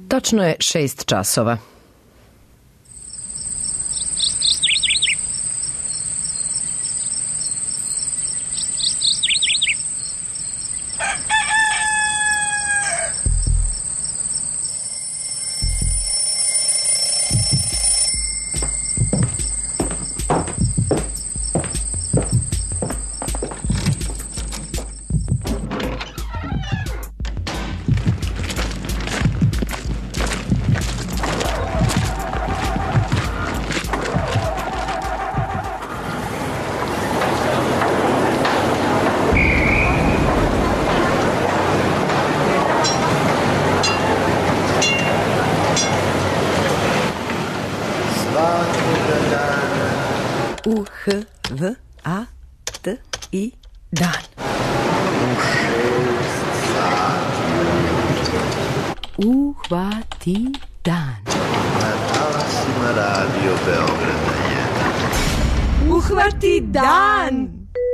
Tačno je 6 časova. U-H-V-A-T-I dan. Uhvati dan. Na talasima Radio Beograda 1. Uhvati dan.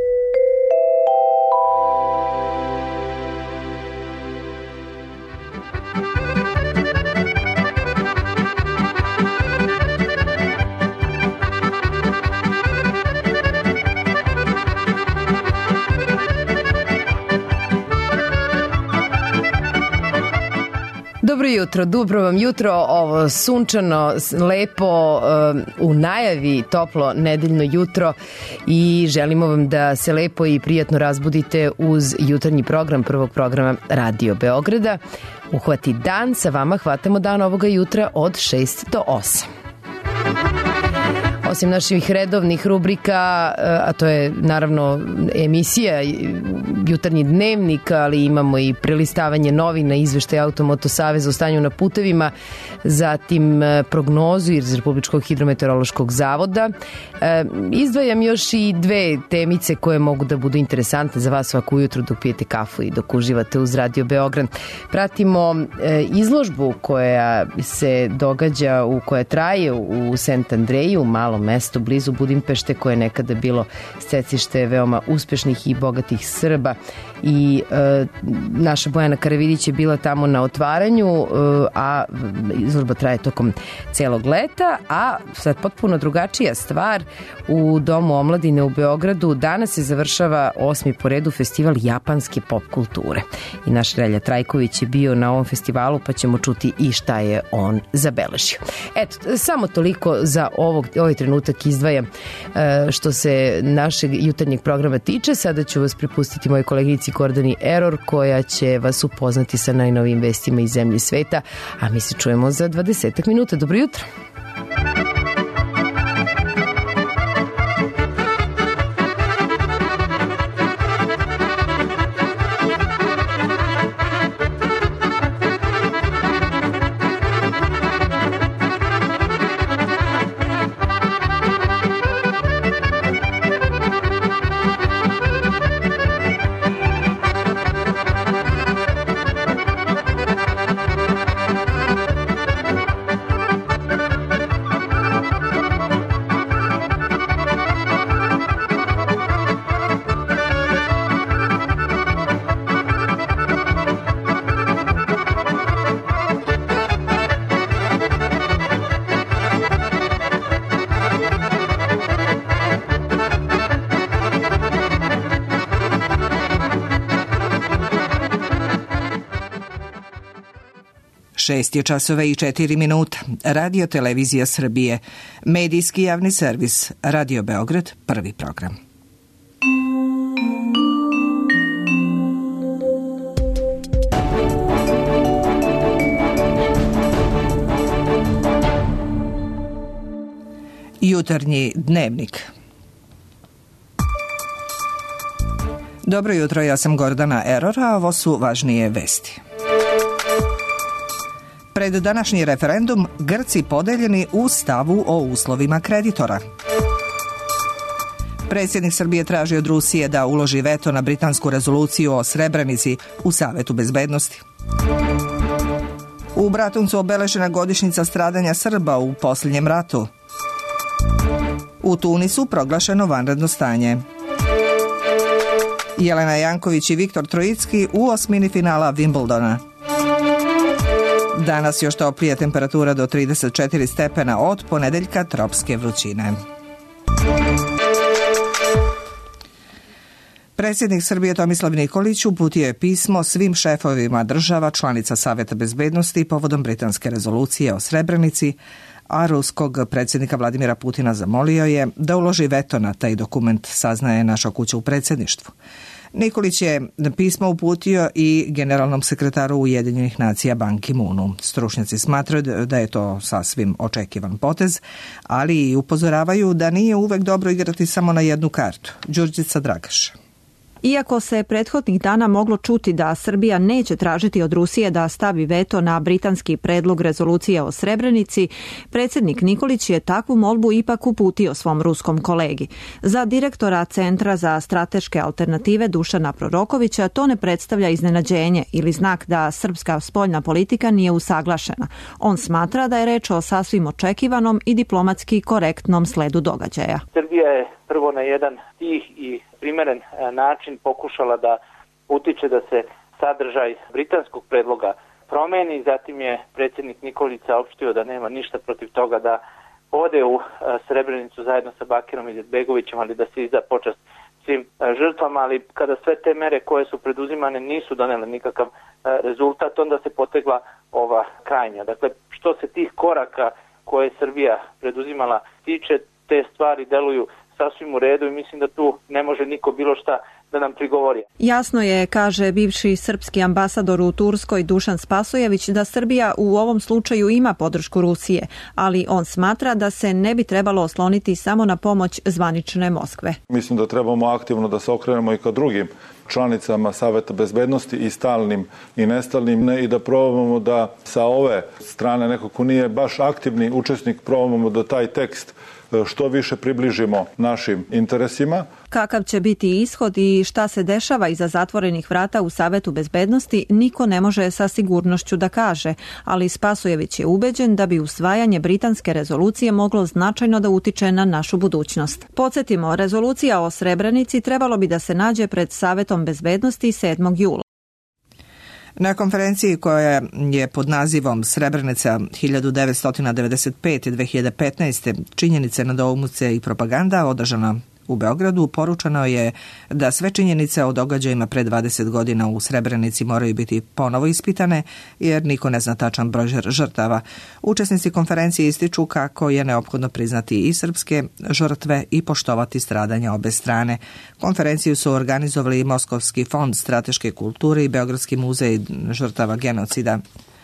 Dobro jutro, dobro vam jutro, ovo sunčano, lepo, u najavi toplo nedeljno jutro i želimo vam da se lepo i prijatno razbudite uz jutarnji program prvog programa Radio Beograda. Uhvati dan, sa vama hvatamo dan ovoga jutra od 6 do 8. Osim naših redovnih rubrika, a to je naravno emisija, jutarnji dnevnik, ali imamo i prelistavanje novina, izveštaj Automoto Saveza o stanju na putevima, zatim prognozu iz Republičkog hidrometeorološkog zavoda. Izdvajam još i dve temice koje mogu da budu interesantne za vas svako ujutro dok pijete kafu i dok uživate uz Radio Beograd. Pratimo izložbu koja se događa, koja traje u Sent Andreju, malom mesto blizu Budimpešte, koje je nekada bilo stecište veoma uspešnih i bogatih Srba, i naša Bojana Karavidić je bila tamo na otvaranju, a izložba traje tokom celog leta. A sad potpuno drugačija stvar, u Domu omladine u Beogradu danas se završava 8. po redu festival japanske pop kulture i naš Relja Trajković je bio na ovom festivalu, pa ćemo čuti i šta je on zabeležio. Eto, samo toliko za ovaj trenutak izdvajam što se našeg jutarnjeg programa tiče. Sada ću vas prepustiti mojoj koleginici Gordani Error, koja će vas upoznati sa najnovijim vestima iz zemlje i sveta, a mi se čujemo za 20 minuta. Dobro jutro! Šest je časova i 4 minuta. Radio Televizija Srbije. Medijski javni servis. Radio Beograd, prvi program. Jutarnji dnevnik. Dobro jutro, ja sam Gordana Error, a ovo su važnije vesti. Pred današnji referendum Grci podeljeni u stavu o uslovima kreditora. Predsjednik Srbije traži od Rusije da uloži veto na britansku rezoluciju o Srebrenici u Savetu bezbednosti. U Bratuncu obeležena godišnjica stradanja Srba u posljednjem ratu. U Tunisu proglašeno vanredno stanje. Jelena Janković i Viktor Trojicki u osmini finala Wimbledona. Danas još toplija temperatura do 34 stepena, od ponedeljka tropske vrućine. Predsjednik Srbije Tomislav Nikolić uputio je pismo svim šefovima država članica Saveta bezbednosti povodom britanske rezolucije o Srebrenici, a ruskog predsjednika Vladimira Putina zamolio je da uloži veto na taj dokument, saznaje Naša kuća u predsjedništvu. Nikolić je pismo uputio i generalnom sekretaru Ujedinjenih nacija Ban Ki-moonu. Stručnjaci smatraju da je to sasvim očekivan potez, ali i upozoravaju da nije uvek dobro igrati samo na jednu kartu. Đurđica Dragaš. Iako se prethodnih dana moglo čuti da Srbija neće tražiti od Rusije da stavi veto na britanski predlog rezolucije o Srebrenici, predsjednik Nikolić je takvu molbu ipak uputio svom ruskom kolegi. Za direktora Centra za strateške alternative Dušana Prorokovića to ne predstavlja iznenađenje ili znak da srpska spoljna politika nije usaglašena. On smatra da je reč o sasvim očekivanom i diplomatski korektnom sledu događaja. Srbija je prvo na jedan tih i primeren način pokušala da utiče da se sadržaj britanskog predloga promeni. Zatim je predsjednik Nikolić saopštio da nema ništa protiv toga da ode u Srebrenicu zajedno sa Bakirom Izetbegovićem, ali da se izda počast svim žrtvama. Ali kada sve te mere koje su preduzimane nisu donele nikakav rezultat, onda se potegla ova krajnja. Dakle, što se tih koraka koje je Srbija preduzimala tiče, te stvari deluju sasvim u redu i mislim da tu ne može niko bilo šta da nam prigovori. Jasno je, kaže bivši srpski ambasador u Turskoj Dušan Spasojević, da Srbija u ovom slučaju ima podršku Rusije, ali on smatra da se ne bi trebalo osloniti samo na pomoć zvanične Moskve. Mislim da trebamo aktivno da se okrenemo i ka drugim članicama Saveta bezbednosti, i stalnim i nestalnim, i da probamo da sa ove strane, neko ko nije baš aktivni učesnik, probamo da taj tekst što više približimo našim interesima. Kakav će biti ishod i šta se dešava iza zatvorenih vrata u Savetu bezbednosti, niko ne može sa sigurnošću da kaže, ali Spasojević je ubeđen da bi usvajanje britanske rezolucije moglo značajno da utiče na našu budućnost. Podsjetimo, rezolucija o Srebrenici trebalo bi da se nađe pred Savetom bezbednosti 7. jula. Na konferenciji koja je pod nazivom Srebrenica 1995-2015. činjenice, nedoumice i propaganda održana u Beogradu, poručeno je da sve činjenice o događajima pre 20 godina u Srebrenici moraju biti ponovo ispitane, jer niko ne zna tačan broj žrtava. Učesnici konferencije ističu kako je neophodno priznati i srpske žrtve i poštovati stradanja obe strane. Konferenciju su organizovali i Moskovski fond strateške kulture i Beogradski muzej žrtava genocida.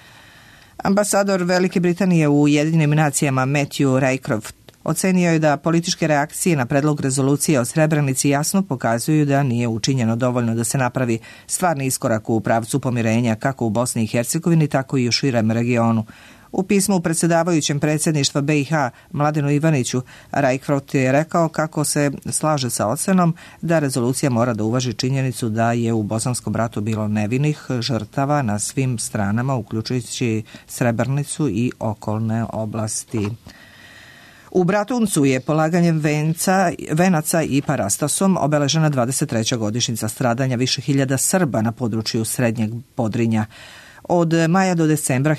Ambasador Velike Britanije u Ujedinjenim nacijama Matthew Rycroft ocenio je da političke reakcije na predlog rezolucije o Srebrenici jasno pokazuju da nije učinjeno dovoljno da se napravi stvarni iskorak u pravcu pomirenja kako u Bosni i Hercegovini, tako i u širem regionu. U pismu predsjedavajućem predsjedništva BiH Mladenu Ivaniću, Rycroft je rekao kako se slaže sa ocenom da rezolucija mora da uvaži činjenicu da je u Bosanskom ratu bilo nevinih žrtava na svim stranama, uključujući Srebrenicu i okolne oblasti. U Bratuncu je polaganjem venaca i parastasom obeležena 23. godišnjica stradanja više hiljada Srba na području Srednjeg Podrinja. Od maja do decembra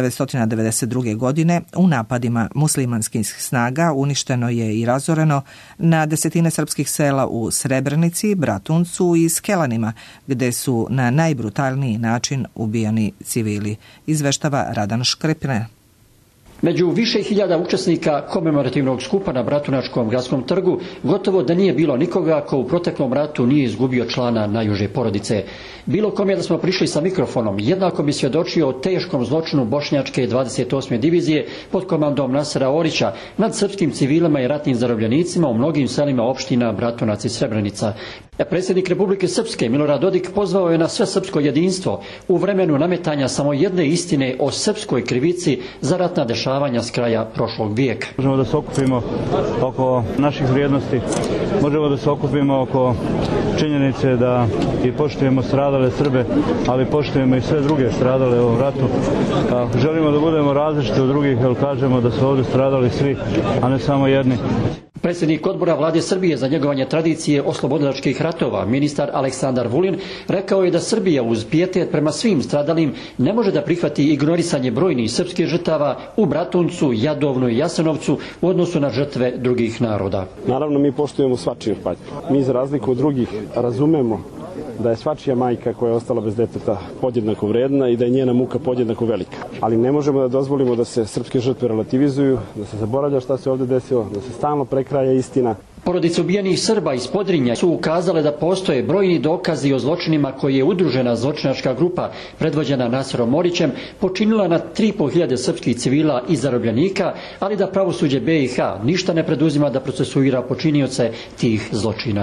1992. godine u napadima muslimanskih snaga uništeno je i razoreno na desetine srpskih sela u Srebrenici, Bratuncu i Skelanima, gde su na najbrutalniji način ubijani civili, izveštava Radan Škrepne. Među više hiljada učesnika komemorativnog skupa na Bratunačkom gradskom trgu gotovo da nije bilo nikoga ko u proteklom ratu nije izgubio člana najuže porodice. Bilo kom je da smo prišli sa mikrofonom, jednako bi svjedočio o teškom zločinu Bošnjačke 28. divizije pod komandom Nasera Orića nad srpskim civilima i ratnim zarobljenicima u mnogim selima opština Bratunac i Srebrenica. Predsjednik Republike Srpske Milorad Dodik pozvao je na sve srpsko jedinstvo u vremenu nametanja samo jedne istine o srpskoj krivici za ratna dešavanja s kraja prošlog vijeka. Možemo da se okupimo oko naših vrijednosti, možemo da se okupimo oko činjenice da i poštujemo stradale Srbe, ali poštujemo i sve druge stradale u ovom ratu. Želimo da budemo različiti od drugih, jer kažemo da su ovdje stradali svi, a ne samo jedni. Predsjednik odbora vlade Srbije za njegovanje tradicije oslobodilačkih ratova, ministar Aleksandar Vulin, rekao je da Srbija uz pijetet prema svim stradalim ne može da prihvati ignorisanje brojnih srpskih žrtava u Bratuncu, Jadovnu i Jasenovcu u odnosu na žrtve drugih naroda. Naravno, mi poštujemo svačiju patnju. Mi za razliku od drugih razumemo da je svačija majka koja je ostala bez deteta podjednako vredna i da je njena muka podjednako velika. Ali ne možemo da dozvolimo da se srpske žrtve relativizuju, da se zaboravlja šta se ovdje desilo, da se stalno prekraja istina. Porodice ubijenih Srba iz Podrinja su ukazale da postoje brojni dokazi o zločinima koje je udružena zločinačka grupa predvođena Naserom Orićem počinila na 3.500 srpskih civila i zarobljenika, ali da pravosuđe BiH ništa ne preduzima da procesuira počinioce tih zločina.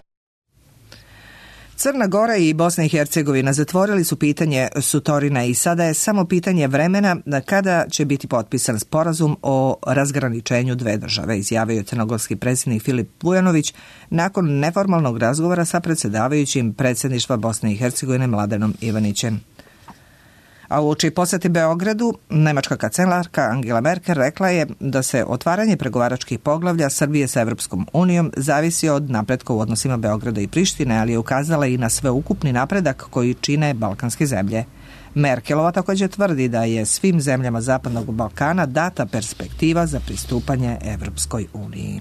Crna Gora i Bosna i Hercegovina zatvorili su pitanje Sutorina i sada je samo pitanje vremena kada će biti potpisan sporazum o razgraničenju dve države, izjavio je crnogorski predsjednik Filip Vujanović nakon neformalnog razgovora sa predsjedavajućim predsjedništva Bosne i Hercegovine Mladenom Ivanićem. A uoči posjete Beogradu, nemačka kancelarka Angela Merkel rekla je da se otvaranje pregovaračkih poglavlja Srbije sa Evropskom unijom zavisi od napretka u odnosima Beograda i Prištine, ali je ukazala i na sveukupni napredak koji čine balkanske zemlje. Merkelova također tvrdi da je svim zemljama Zapadnog Balkana data perspektiva za pristupanje Evropskoj uniji.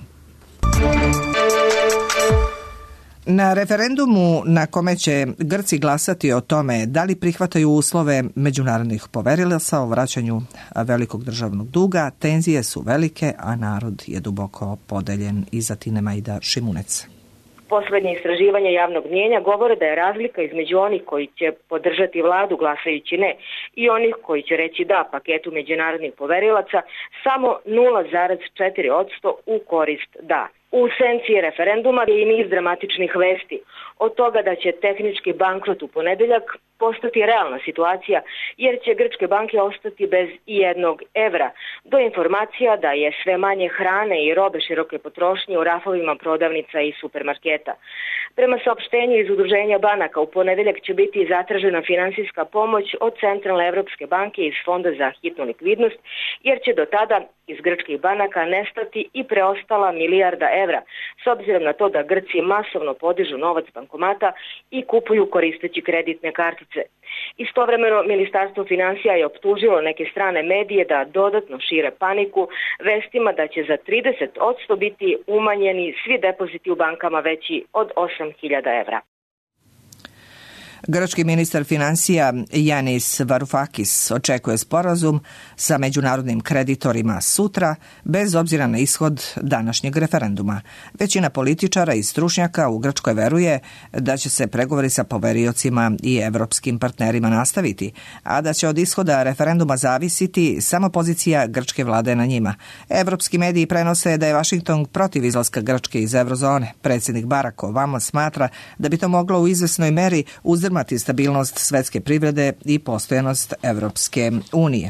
Na referendumu na kome će Grci glasati o tome da li prihvataju uslove međunarodnih poverilaca o vraćanju velikog državnog duga, tenzije su velike, a narod je duboko podeljen. Iza Tine Majda Šimunec. Poslednje istraživanje javnog mnijenja govore da je razlika između onih koji će podržati vladu glasajući ne i onih koji će reći da paketu međunarodnih poverilaca samo 0,4% u korist da. U senci referenduma je i niz dramatičnih vesti. Od toga da će tehnički bankrot u ponedeljak postati realna situacija jer će grčke banke ostati bez ijednog evra, do informacija da je sve manje hrane i robe široke potrošnje u rafovima prodavnica i supermarketa. Prema saopštenju iz Udruženja banaka u ponedeljak će biti zatražena finansijska pomoć od Centralne Evropske banke iz Fonda za hitnu likvidnost jer će do tada iz grčkih banaka nestati i preostala milijarda evra, s obzirom na to da Grci masovno podižu novac bankomata i kupuju koristeći kreditne kartice. Istovremeno, Ministarstvo finansija je optužilo neke strane medije da dodatno šire paniku vestima da će za 30% biti umanjeni svi depoziti u bankama veći od 8.000 evra. Grčki ministar financija Yanis Varoufakis očekuje sporazum sa međunarodnim kreditorima sutra, bez obzira na ishod današnjeg referenduma. Većina političara i stručnjaka u Grčkoj veruje da će se pregovori sa poveriocima i evropskim partnerima nastaviti, a da će od ishoda referenduma zavisiti samo pozicija grčke vlade na njima. Evropski mediji prenose da je Washington protiv izlaska Grčke iz eurozone. Predsjednik Barack Obama smatra da bi to moglo u izvesnoj meri uzdrmati stabilnost svetske privrede i postojanost Evropske unije.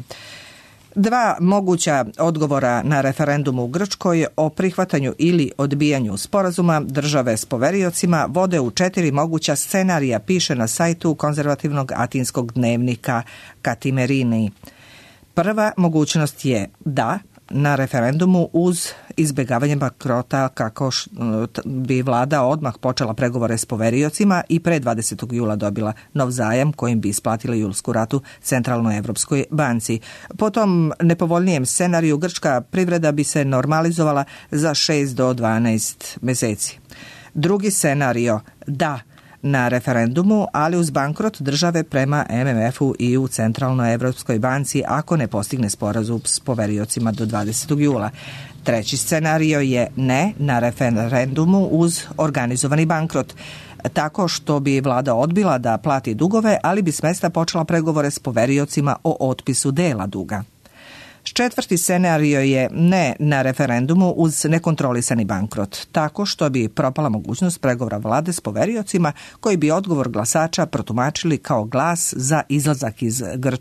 Dva moguća odgovora na referendumu u Grčkoj o prihvatanju ili odbijanju sporazuma države s poveriocima vode u 4 moguća scenarija, piše na sajtu konzervativnog atinskog dnevnika Katimerini. Prva mogućnost je da na referendumu uz izbjegavanje bankrota kako bi vlada odmah počela pregovore s poveriocima i pre 20. jula dobila nov zajam kojim bi isplatila julsku ratu Centralnoj Evropskoj banci. Po tom nepovoljnijem scenariju grčka privreda bi se normalizovala za 6 do 12 mjeseci. Drugi scenario da na referendumu, ali uz bankrot države prema MMF-u i u Centralnoj Evropskoj banci ako ne postigne sporazum s poveriocima do 20. jula. Treći scenario je ne na referendumu uz organizovani bankrot, tako što bi vlada odbila da plati dugove, ali bi s mjesta počela pregovore s poveriocima o otpisu dela duga. Četvrti scenario je ne na referendumu uz nekontrolisani bankrot, tako što bi propala mogućnost pregovora vlade s poveriocima koji bi odgovor glasača protumačili kao glas za izlazak iz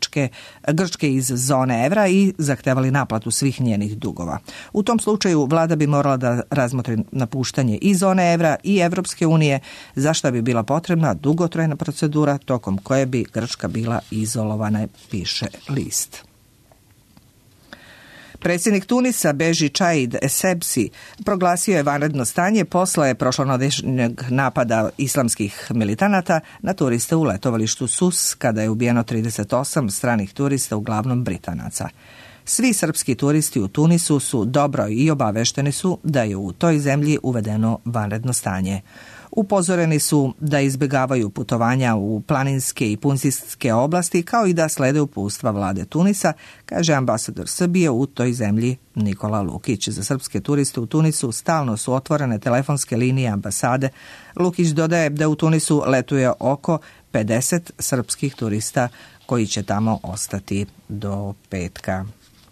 Grčke iz zone evra i zahtevali naplatu svih njenih dugova. U tom slučaju vlada bi morala da razmotri napuštanje i zone evra i Evropske unije, za što bi bila potrebna dugotrajna procedura tokom koje bi Grčka bila izolovana, piše list. Predsjednik Tunisa Beži Čaid Essebsi proglasio je vanredno stanje posle prošlonedjeljnog napada islamskih militanata na turiste u letovalištu Sus, kada je ubijeno 38 stranih turista, uglavnom Britanaca. Svi srpski turisti u Tunisu su dobro i obavešteni su da je u toj zemlji uvedeno vanredno stanje. Upozoreni su da izbjegavaju putovanja u planinske i puncijske oblasti, kao i da slede uputstva vlade Tunisa, kaže ambasador Srbije u toj zemlji Nikola Lukić. Za srpske turiste u Tunisu stalno su otvorene telefonske linije ambasade. Lukić dodaje da u Tunisu letuje oko 50 srpskih turista koji će tamo ostati do petka.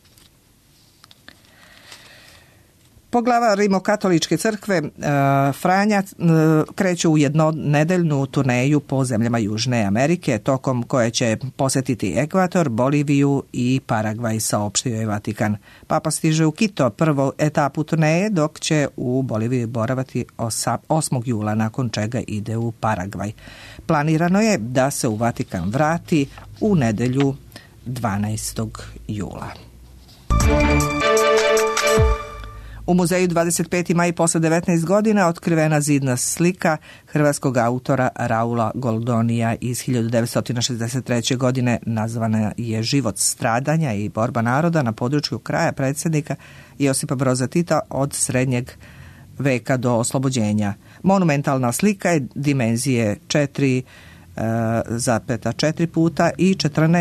Poglava Rimokatoličke crkve Franja kreće u jednonedeljnu turneju po zemljama Južne Amerike, tokom koje će posjetiti Ekvator, Boliviju i Paragvaj, saopštio je Vatikan. Papa stiže u Quito prvu etapu turneje, dok će u Boliviji boraviti 8. jula, nakon čega ide u Paragvaj. Planirano je da se u Vatikan vrati u nedelju 12. jula. U muzeju 25. maj posle 19 godina otkrivena zidna slika hrvatskog autora Raula Goldonija iz 1963. godine, nazvana je Život stradanja i borba naroda na području kraja predsjednika Josipa Broza Tita od srednjeg veka do oslobođenja. Monumentalna slika je dimenzije 4,4 puta i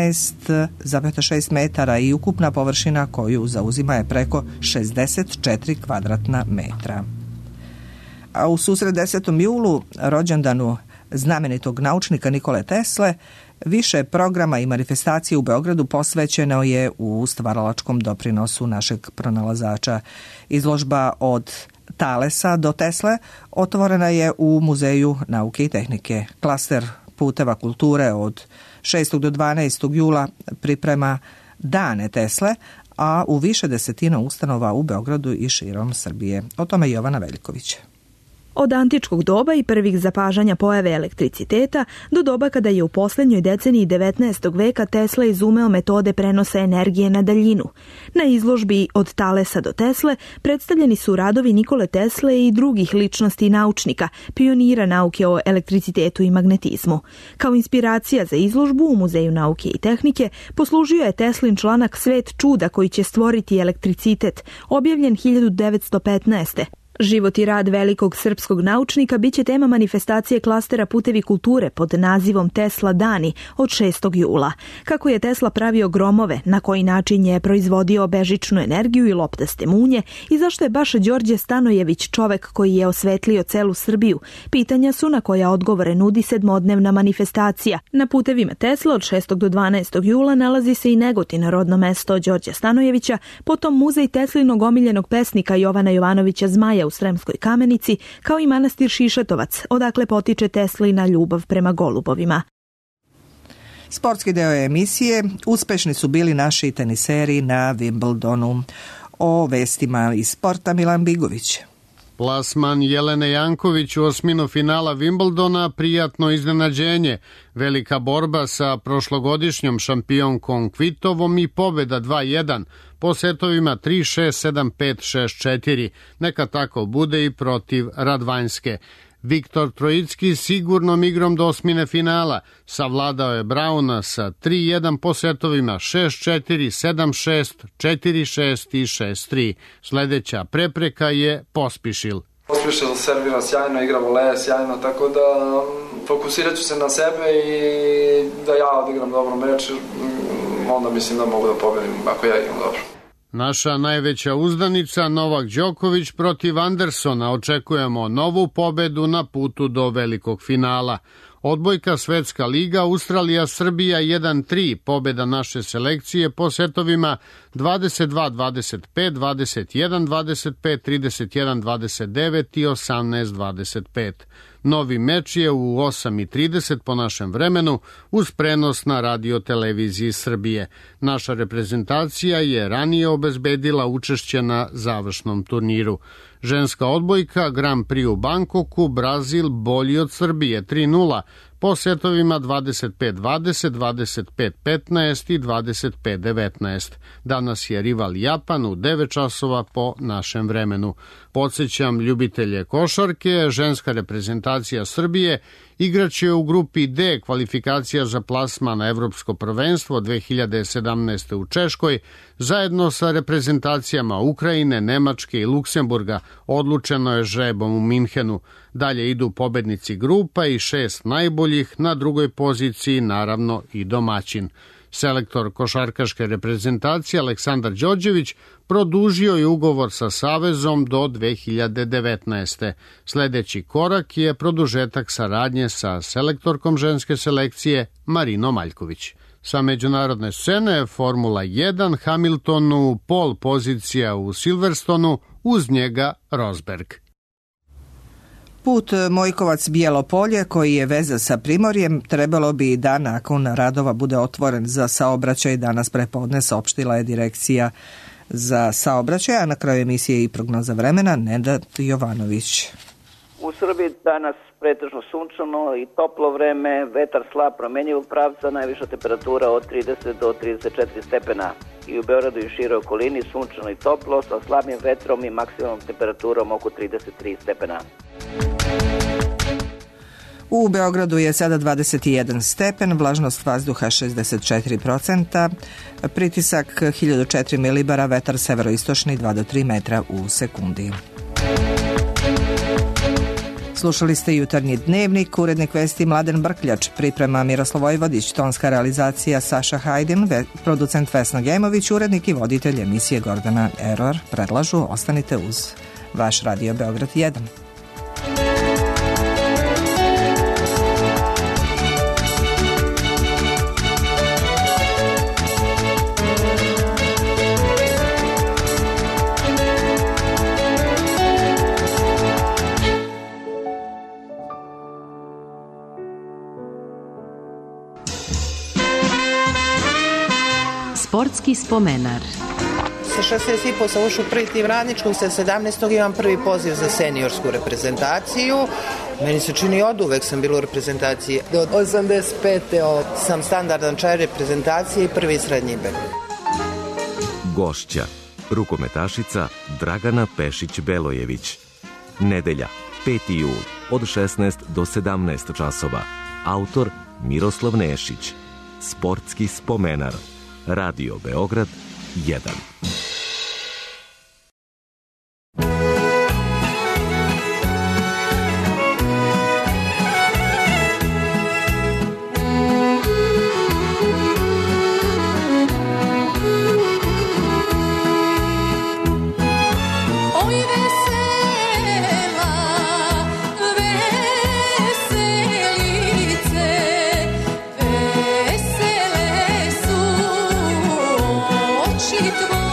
14,6 metara i ukupna površina koju zauzima je preko 64 kvadratna metra. A u susret 10. julu, rođendanu znamenitog naučnika Nikole Tesle, više programa i manifestacije u Beogradu posvećeno je u stvaralačkom doprinosu našeg pronalazača. Izložba od Talesa do Tesle otvorena je u Muzeju nauke i tehnike. Klaster puteva kulture od 6. do 12. jula priprema Dane Tesle, a u više desetina ustanova u Beogradu i širom Srbije. O tome Jovana Veljković. Od antičkog doba i prvih zapažanja pojave elektriciteta do doba kada je u posljednjoj deceniji 19. veka Tesla izumeo metode prenosa energije na daljinu. Na izložbi Od Talesa do Tesle predstavljeni su radovi Nikole Tesle i drugih ličnosti i naučnika, pionira nauke o elektricitetu i magnetizmu. Kao inspiracija za izložbu u Muzeju nauke i tehnike poslužio je Teslin članak Svet čuda koji će stvoriti elektricitet, objavljen 1915. Život i rad velikog srpskog naučnika biće tema manifestacije klastera Putevi kulture pod nazivom Tesla dani od 6. jula. Kako je Tesla pravio gromove, na koji način je proizvodio bežičnu energiju i loptaste munje i zašto je baš Đorđe Stanojević čovek koji je osvetlio celu Srbiju, pitanja su na koja odgovore nudi sedmodnevna manifestacija. Na putevima Tesla od 6. do 12. jula nalazi se i Negotin, rodno mesto Đorđe Stanojevića, potom muzej Teslinog omiljenog pesnika Jovana Jovanovića Zmaja u Sremskoj Kamenici, kao i manastir Šišatovac, odakle potiče Teslina ljubav prema golubovima. Sportski deo emisije. Uspešni su bili naši teniseri na Wimbledonu. O vestima iz sporta Milan Bigović. Plasman Jelene Janković u osminu finala Wimbledona prijatno iznenađenje. Velika borba sa prošlogodišnjom šampionkom Kvitovom i pobjeda 2-1 po setovima 3-6, 7-5, 6-4. Neka tako bude i protiv Radvanjske. Viktor Trojicki sigurnom igrom do osmine finala savladao je Brauna sa 3-1 po setovima 6-4, 7-6, 4-6 i 6-3. Sledeća prepreka je Pospišil. Pospišil servira sjajno, igra voleje sjajno, tako da fokusirat ću se na sebe i da ja odigram dobro meč, onda mislim da mogu da pobedim ako ja igram dobro. Naša najveća uzdanica Novak Đoković protiv Andersona, očekujemo novu pobedu na putu do velikog finala. Odbojka Svetska liga, Australija, Srbija 1-3, pobjeda naše selekcije po setovima 22-25, 21-25, 31-29 i 18-25. Novi meč je u 8:30 po našem vremenu uz prenos na radio televiziji Srbije. Naša reprezentacija je ranije obezbedila učešće na završnom turniru. Ženska odbojka Grand Prix u Bankoku, Brazil bolji od Srbije 3-0, po setovima 25-20, 25-15 i 25-19. Danas je rival Japan u 9 časova po našem vremenu. Podsjećam ljubitelje košarke, ženska reprezentacija Srbije igraće u grupi D kvalifikacija za plasman na Evropsko prvenstvo 2017. u Češkoj, zajedno sa reprezentacijama Ukrajine, Nemačke i Luksemburga. Odlučeno je žrebom u Minhenu. Dalje idu pobednici grupa i 6 najboljih, na drugoj poziciji naravno i domaćin. Selektor košarkaške reprezentacije Aleksandar Đorđević produžio je ugovor sa Savezom do 2019. Sledeći korak je produžetak saradnje sa selektorkom ženske selekcije Marinom Aljković. Sa međunarodne scene Formula 1 Hamiltonu pol pozicija u Silverstonu, uz njega Rosberg. Put Mojkovac-Bijelo Polje, koji je veza sa Primorjem, trebalo bi da nakon radova bude otvoren za saobraćaj danas prepodne, saopštila je Direkcija za saobraćaj, a na kraju emisije i prognoza vremena Nenad Jovanović. U Srbiji danas pretežno sunčano i toplo vreme, vetar slab promenjivog pravca, najviša temperatura od 30 do 34 stepena. I u Beogradu i široj okolini sunčano i toplo sa slabim vetrom i maksimalnom temperaturom oko 33 stepena. U Beogradu je sada 21 stepen, vlažnost vazduha 64%, pritisak 1004 milibara, vetar severoistočni 2 do 3 metra u sekundi. Slušali ste Jutarnji dnevnik, urednik vesti Mladen Brkljač, priprema Miroslav Vojvodić, tonska realizacija Saša Hajdin, producent Vesna Gemović, urednik i voditelj emisije Gordana Eror. Predlažu ostanite uz vaš Radio Beograd 1. Sportski spomenar. Sa 16,5 sam ušao prvi tim radničkog, sa 17. imam prvi poziv za seniorsku reprezentaciju. Meni se čini od uvek sam bila u reprezentaciji. Od 85. sam standardan čaj reprezentacije i prvi srednji bek. Gošća, rukometašica Dragana Pešić-Belojević. Nedelja, 5. jul, od 16 do 17 časova. Autor Miroslav Nešić. Sportski spomenar. Radio Beograd 1. Tvoje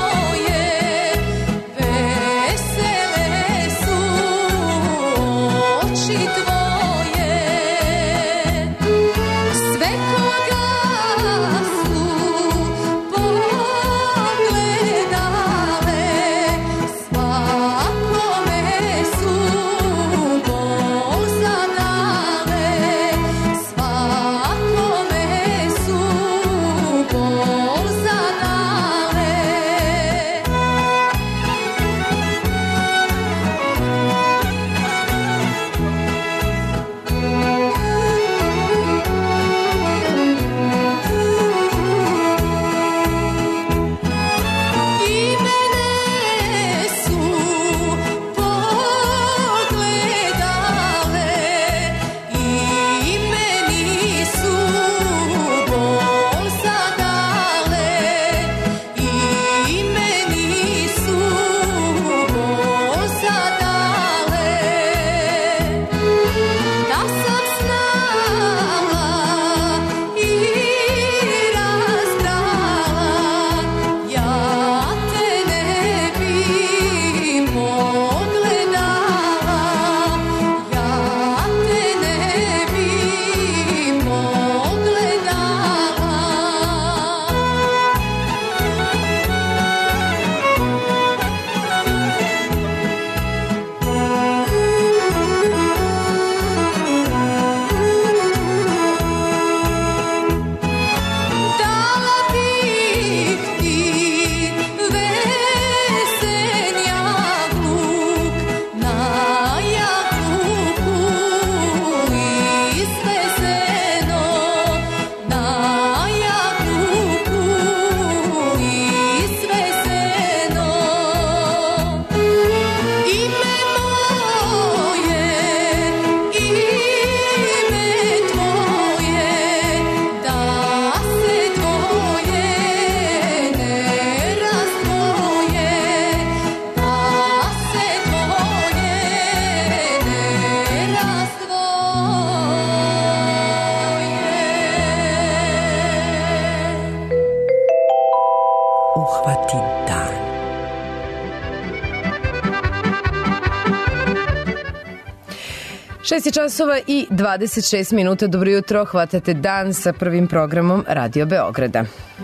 6 časova i 26 minuta. Dobro jutro, hvatate dan sa prvim programom Radio Beograda.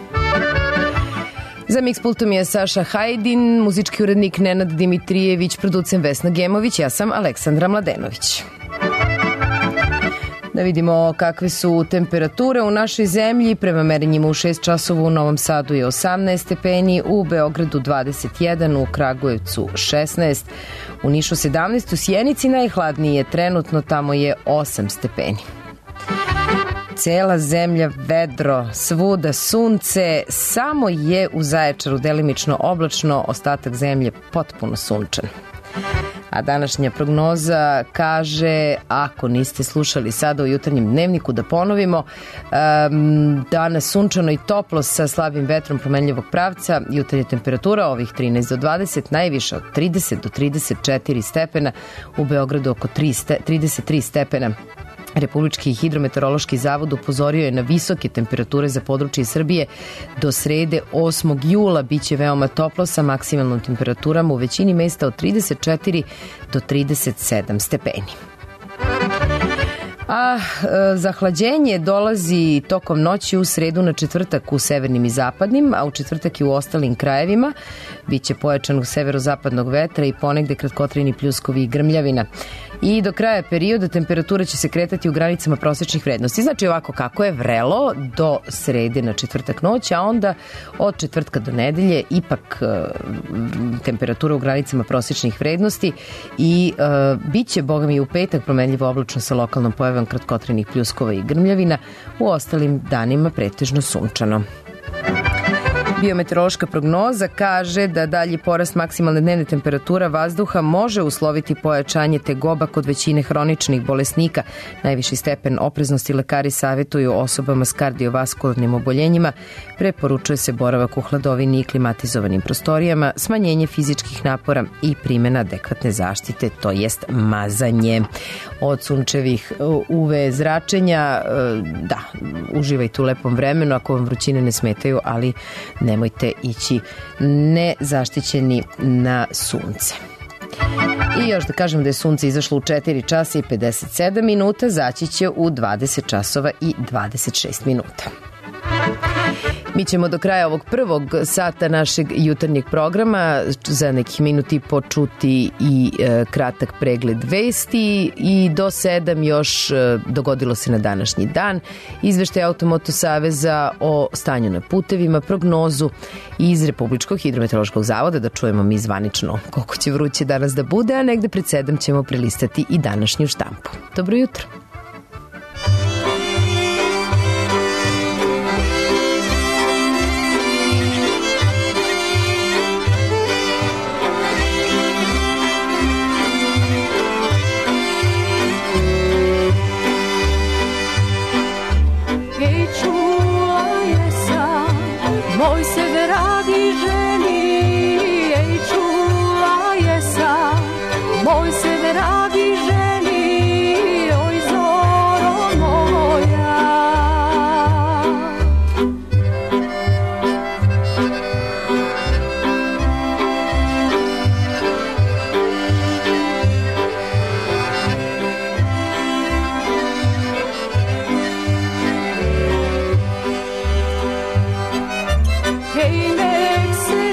Za Mix pultom je Saša Hajdin, muzički urednik Nenad Dimitrijević, producent Vesna Gemović, ja sam Aleksandra Mladenović. Da vidimo kakve su temperature u našoj zemlji. Prema merenjima u 6 časova u Novom Sadu je 18 stepeni, u Beogradu 21, u Kragujevcu 16, u Nišu 17, u Sjenici najhladnije trenutno, tamo je 8 stepeni. Cela zemlja vedro, svuda sunce, samo je u Zaječaru delimično oblačno, ostatak zemlje potpuno sunčan. A današnja prognoza kaže, ako niste slušali sada u jutarnjem dnevniku, da ponovimo, danas sunčano i toplo sa slabim vetrom promenljivog pravca, jutarnja temperatura ovih 13 do 20, najviša od 30 do 34 stepena, u Beogradu oko 33 stepena. Republički hidrometeorološki zavod upozorio je na visoke temperature za područje Srbije. Do srede 8. jula biće veoma toplo sa maksimalnom temperaturama u većini mesta od 34 do 37 stepeni. A zahlađenje dolazi tokom noći u sredu na četvrtak u severnim i zapadnim, a u četvrtak i u ostalim krajevima. Biće pojačanog severozapadnog vetra i ponegde kratkotrajni pljuskovi i grmljavina. I do kraja perioda temperatura će se kretati u granicama prosečnih vrednosti. Znači ovako kako je vrelo do srede na četvrtak noć, a onda od četvrtka do nedelje ipak temperatura u granicama prosečnih vrednosti i bit će, boga mi, u petak promenljivo oblačno sa lokalnom pojavom kratkotrajnih pljuskova i grmljavina, u ostalim danima pretežno sunčano. Biometeorološka prognoza kaže da dalji porast maksimalne dnevne temperatura vazduha može usloviti pojačanje tegoba kod većine hroničnih bolesnika. Najviši stepen opreznosti lekari savjetuju osobama s kardiovaskularnim oboljenjima. Preporučuje se boravak u hladovini i klimatizovanim prostorijama, smanjenje fizičkih napora i primjena adekvatne zaštite, to jest mazanje. Od sunčevih UV zračenja, da, uživajte u lepom vremenu ako vam vrućine ne smetaju, ali nemojte ići nezaštićeni na sunce. I još da kažem da je sunce izašlo u 4 časa i 57 minuta, zaći će u 20 časova i 26 minuta. Mi ćemo do kraja ovog prvog sata našeg jutarnjeg programa za nekih minuti počuti i kratak pregled vesti i do 7 još dogodilo se na današnji dan. Izveštaj Automoto saveza o stanju na putevima, prognozu iz Republičkog hidrometeorološkog zavoda, da čujemo mi zvanično koliko će vruće danas da bude, a negde pred 7 ćemo prelistati i današnju štampu. Dobro jutro. Moj se dragi ženi, ej čuvaj sa, moj se dragi ženi, oj zoro moja. Hej, nek se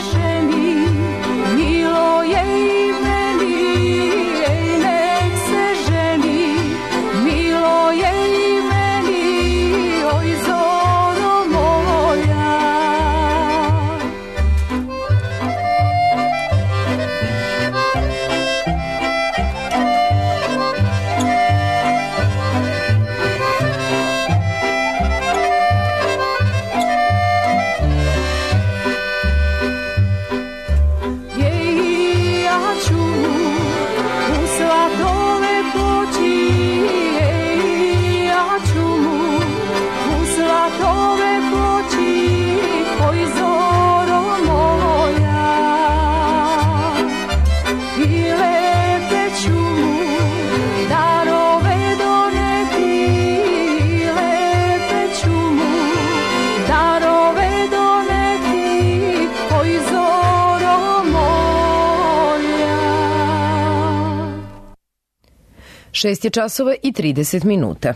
6 je časova i 30 minuta.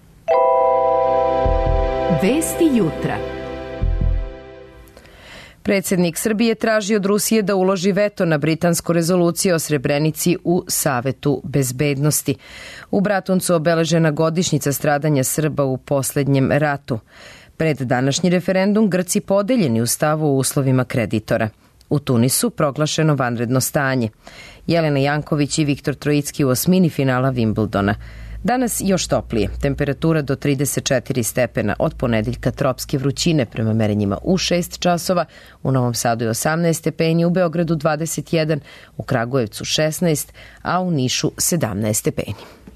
Vesti jutra. Predsjednik Srbije traži od Rusije da uloži veto na britansku rezoluciju o Srebrenici u Savetu bezbednosti. U Bratuncu obeležena godišnjica stradanja Srba u poslednjem ratu. Pred današnji referendum Grci podeljeni u stavu o uslovima kreditora. U Tunisu proglašeno vanredno stanje. Jelena Janković i Viktor Trojicki u osmini finala Wimbledona. Danas još toplije, temperatura do 34 stepena, od ponedeljka tropske vrućine prema merenjima u 6 časova, u Novom Sadu je 18 stepeni, u Beogradu 21, u Kragujevcu 16, a u Nišu 17 stepeni.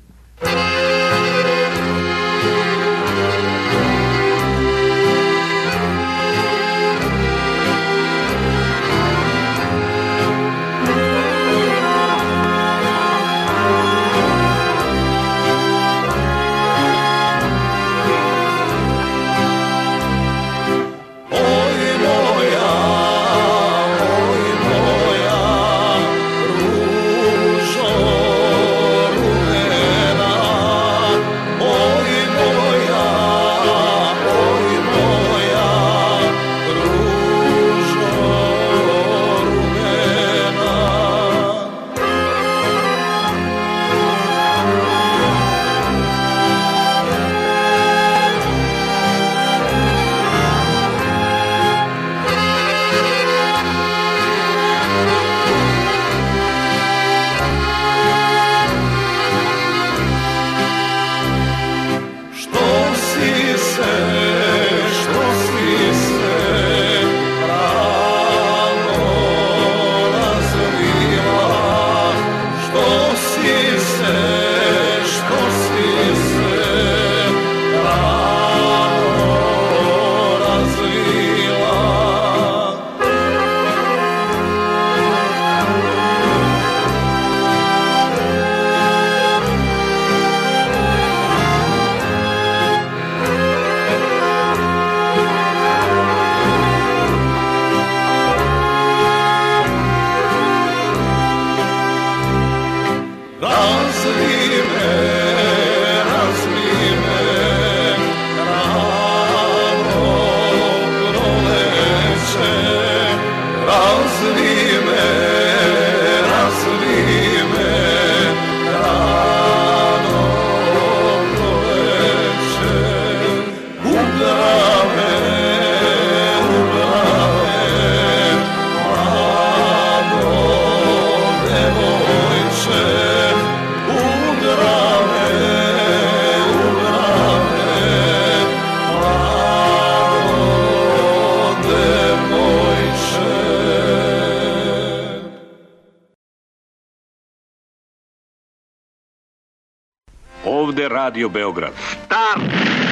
Ovde Radio Beograd. Stop!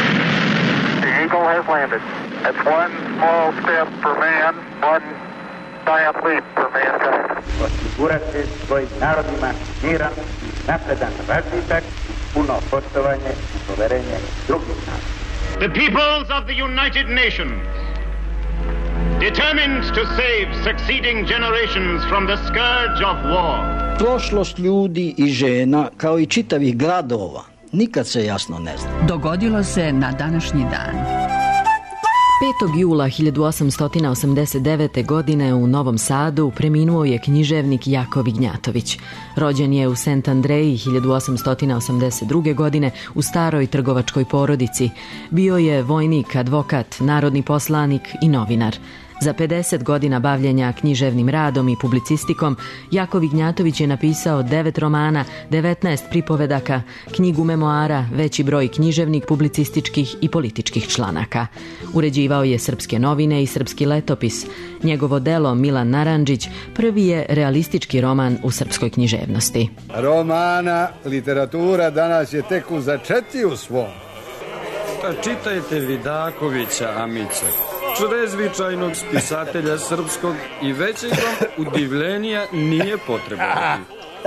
The Eagle has landed. That's one small step for man, one giant leap for mankind. Osigurati svojim narodima miran, napredan razvitak, puno poštovanje i poverenje drugih naroda. The peoples of the United Nations, determined to save succeeding generations from the scourge of war. Prošlost ljudi i žena, kao i čitavih gradova, nikad se jasno ne zna. Dogodilo se na današnji dan. 5. jula 1889. godine u Novom Sadu preminuo je književnik Jakov Ignjatović. Rođen je u St. Andreji 1882. godine u staroj trgovačkoj porodici. Bio je vojnik, advokat, narodni poslanik i novinar. Za 50 godina bavljenja književnim radom i publicistikom, Jakov Ignjatović je napisao 9 romana, 19 pripovedaka, knjigu memoara, veći broj književnih, publicističkih i političkih članaka. Uređivao je srpske novine i srpski letopis. Njegovo delo Milan Narandžić prvi je realistički roman u srpskoj književnosti. Romana, literatura danas je tek u začetju svom. Čitajte Vidakovića, Amice, črezvičajnog spisatelja srpskog, i većeg vam udivljenja nije potrebno.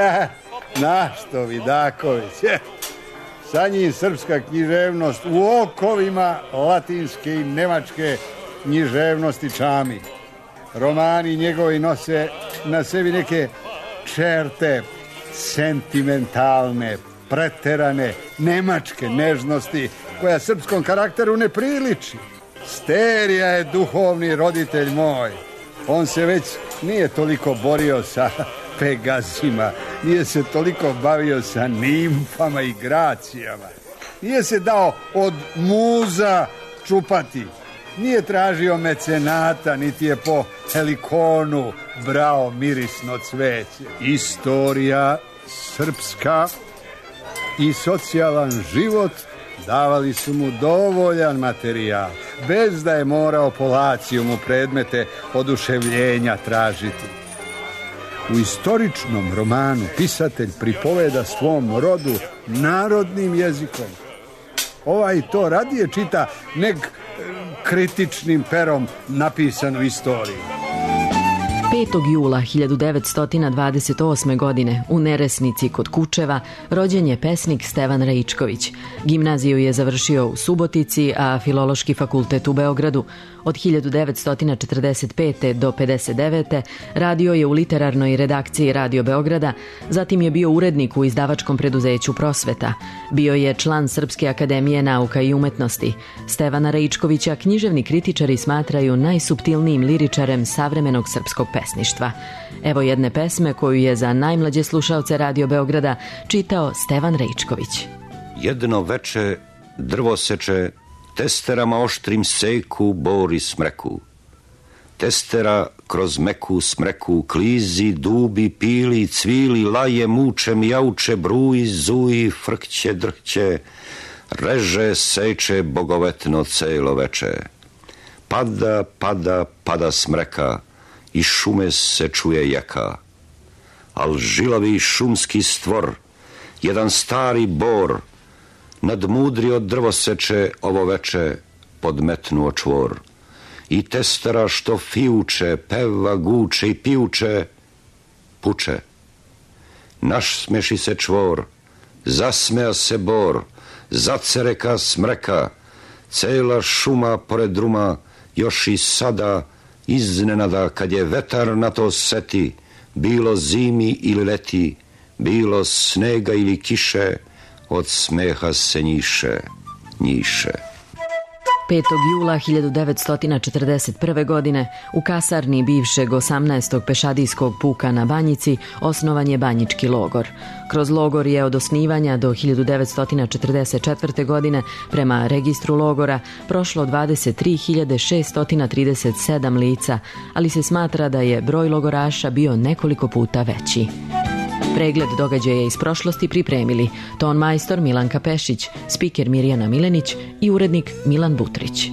Našto Vidaković? Sa njim srpska književnost u okovima latinske i nemačke književnosti čami. Romani njegovi nose na sebi neke čerte sentimentalne, preterane nemačke nežnosti koja srpskom karakteru ne priliči. Sterija je duhovni roditelj moj. On se već nije toliko borio sa Pegazima, nije se toliko bavio sa nimfama i gracijama. Nije se dao od muza čupati. Nije tražio mecenata, niti je po helikonu brao mirisno cveće. Istorija srpska i socijalan život davali su mu dovoljan materijal, bez da je morao po Lacijumu predmete oduševljenja tražiti. U istoričnom romanu pisatelj pripoveda svom rodu narodnim jezikom. Ovaj to radije čita nek kritičnim perom napisanu istoriju. 5. jula 1928. godine u Neresnici kod Kučeva rođen je pesnik Stevan Raičković. Gimnaziju je završio u Subotici, a Filološki fakultet u Beogradu. Od 1945. do 59. radio je u literarnoj redakciji Radio Beograda, zatim je bio urednik u izdavačkom preduzeću Prosveta. Bio je član Srpske akademije nauka i umetnosti. Stevana Raičkovića književni kritičari smatraju najsuptilnijim liričarem savremenog srpskog pesništva. Evo jedne pesme koju je za najmlađe slušaoce Radio Beograda čitao Stevan Raičković. Jedno veče drvo seče, testerama oštrim seku bor i smreku. Testera kroz meku smreku klizi, dubi, pili, cvili, laje, muče, mjauče, bruji, zuji, frkće, drhće, reže, seče bogovetno celo veče. Pada, pada, pada smreka, iz šume se čuje jeka. Al žilavi šumski stvor, jedan stari bor, nadmudrio drvoseče ovo veče podmetnuo čvor. I testera što fijuče, peva, guče i pijuče, puče. Naš smeši se čvor, zasmeja se bor, zacereka smreka, cela šuma pored druma, još i sada iznenada kad je vetar na to seti, bilo zimi ili leti, bilo snega ili kiše, od smeha se njiše. 5. jula 1941. godine u kasarni bivšeg 18. pešadijskog puka na Banjici osnovan je Banjički logor. Kroz logor je od osnivanja do 1944. godine prema registru logora prošlo 23.637 lica, ali se smatra da je broj logoraša bio nekoliko puta veći. Pregled događaja iz prošlosti pripremili ton majstor Milanka Pešić, spiker Mirjana Milenić i urednik Milan Butrić.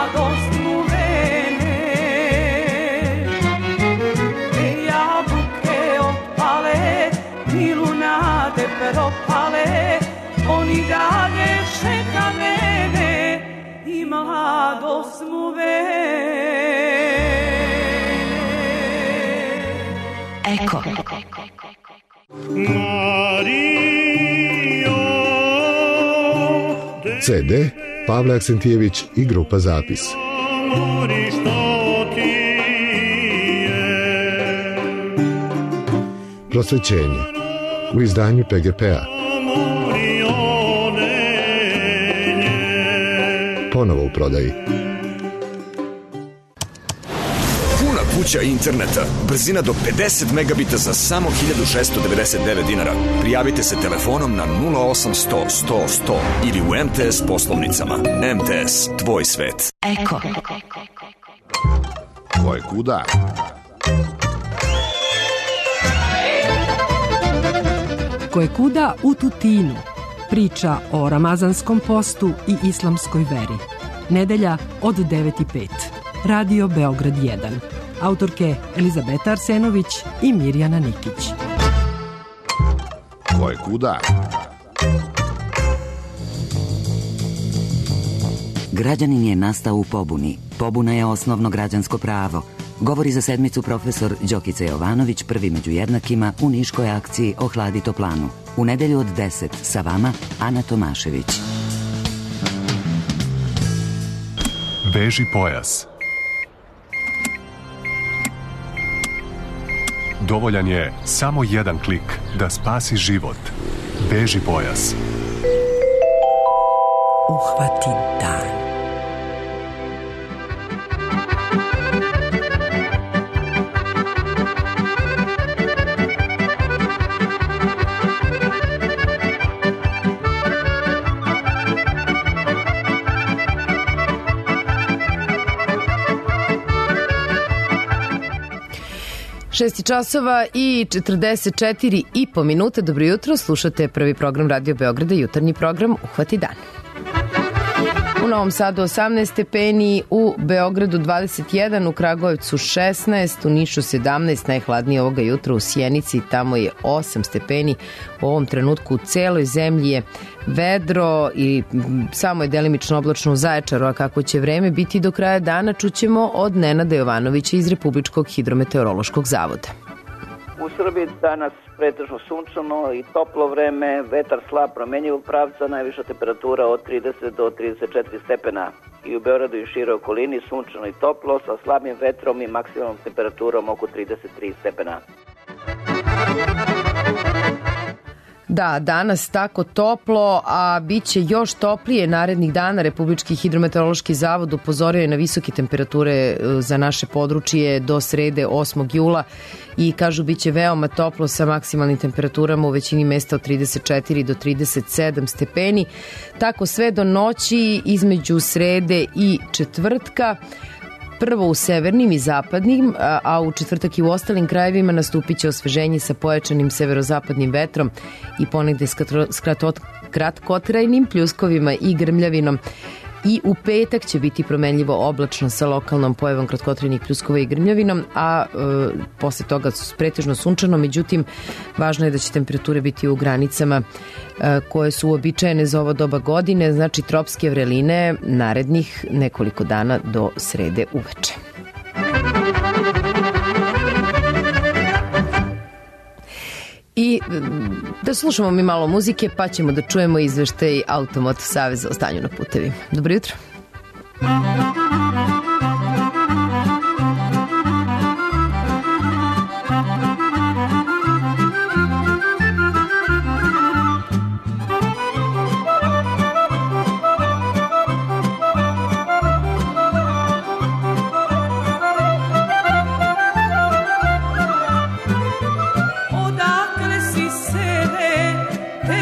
mladost mu vene, te jabuke otpale, milu nade propale, oni dalje čeka mene i mladost mu vene. Eko. CD Pavle Aksentijević i grupa Zapis. Prosvećenje u izdanju PGP-a. Ponovo u prodaji. Puna kuća interneta, brzina do 50 megabita za samo 1699 dinara. Prijavite se telefonom na 0800 100 100 ili u MTS poslovnicama. MTS, tvoj svet. Eko. Ko je kuda? Ko je kuda u Tutinu. Priča o ramazanskom postu i islamskoj veri. Nedelja od 9:05. Radio Beograd 1. Autorke Elizabeta Arsenović i Mirjana Nikić. Ko je kuda? Građanin je nastao u pobuni. Pobuna je osnovno građansko pravo. Govori za sedmicu profesor Đokica Jovanović, prvi među jednakima u niškoj akciji Ohladi toplanu. U nedelju od 10 sa vama Ana Tomašević. Veži pojas. Dovoljan je samo jedan klik da spasi život. Veži pojas. Uhvati dan. Šest časova i 44,5 minuta. Dobro jutro, slušate prvi program Radio Beograda, jutarnji program Uhvati dan. U Novom Sadu 18 stepeni, u Beogradu 21, u Kragujevcu 16, u Nišu 17, najhladnije ovoga jutra u Sjenici, tamo je 8 stepeni. U ovom trenutku u celoj zemlji je vedro i samo je delimično oblačno u Zaječaru, a kako će vreme biti do kraja dana čućemo od Nenada Jovanovića iz Republičkog hidrometeorološkog zavoda. U Srbiji danas pretežno sunčano i toplo vreme, vetar slab promenjivog pravca, najviša temperatura od 30 do 34 stepena. I u Beogradu i široj okolini sunčano i toplo sa slabim vetrom i maksimalnom temperaturom oko 33 stepena. Da, danas tako toplo, a bit će još toplije narednih dana. Republički hidrometeorološki zavod upozorio je na visoke temperature za naše područje do srede 8. jula i kažu bit će veoma toplo sa maksimalnim temperaturama u većini mesta od 34 do 37 stepeni. Tako sve do noći između srede i četvrtka. Prvo u severnim i zapadnim, a u četvrtak i u ostalim krajevima nastupit će osveženje sa pojačanim severozapadnim vetrom i ponegde s kratkotrajnim pljuskovima i grmljavinom. I u petak će biti promenljivo oblačno sa lokalnom pojavom kratkotrajnih pljuskova i grmljavinom, a posle toga pretežno sunčano, međutim važno je da će temperature biti u granicama koje su uobičajene za ovo doba godine, znači tropske vreline narednih nekoliko dana do srede uveče. I da slušamo mi malo muzike, pa ćemo da čujemo izveštaj Automoto saveza o stanju na putevima. Dobro jutro.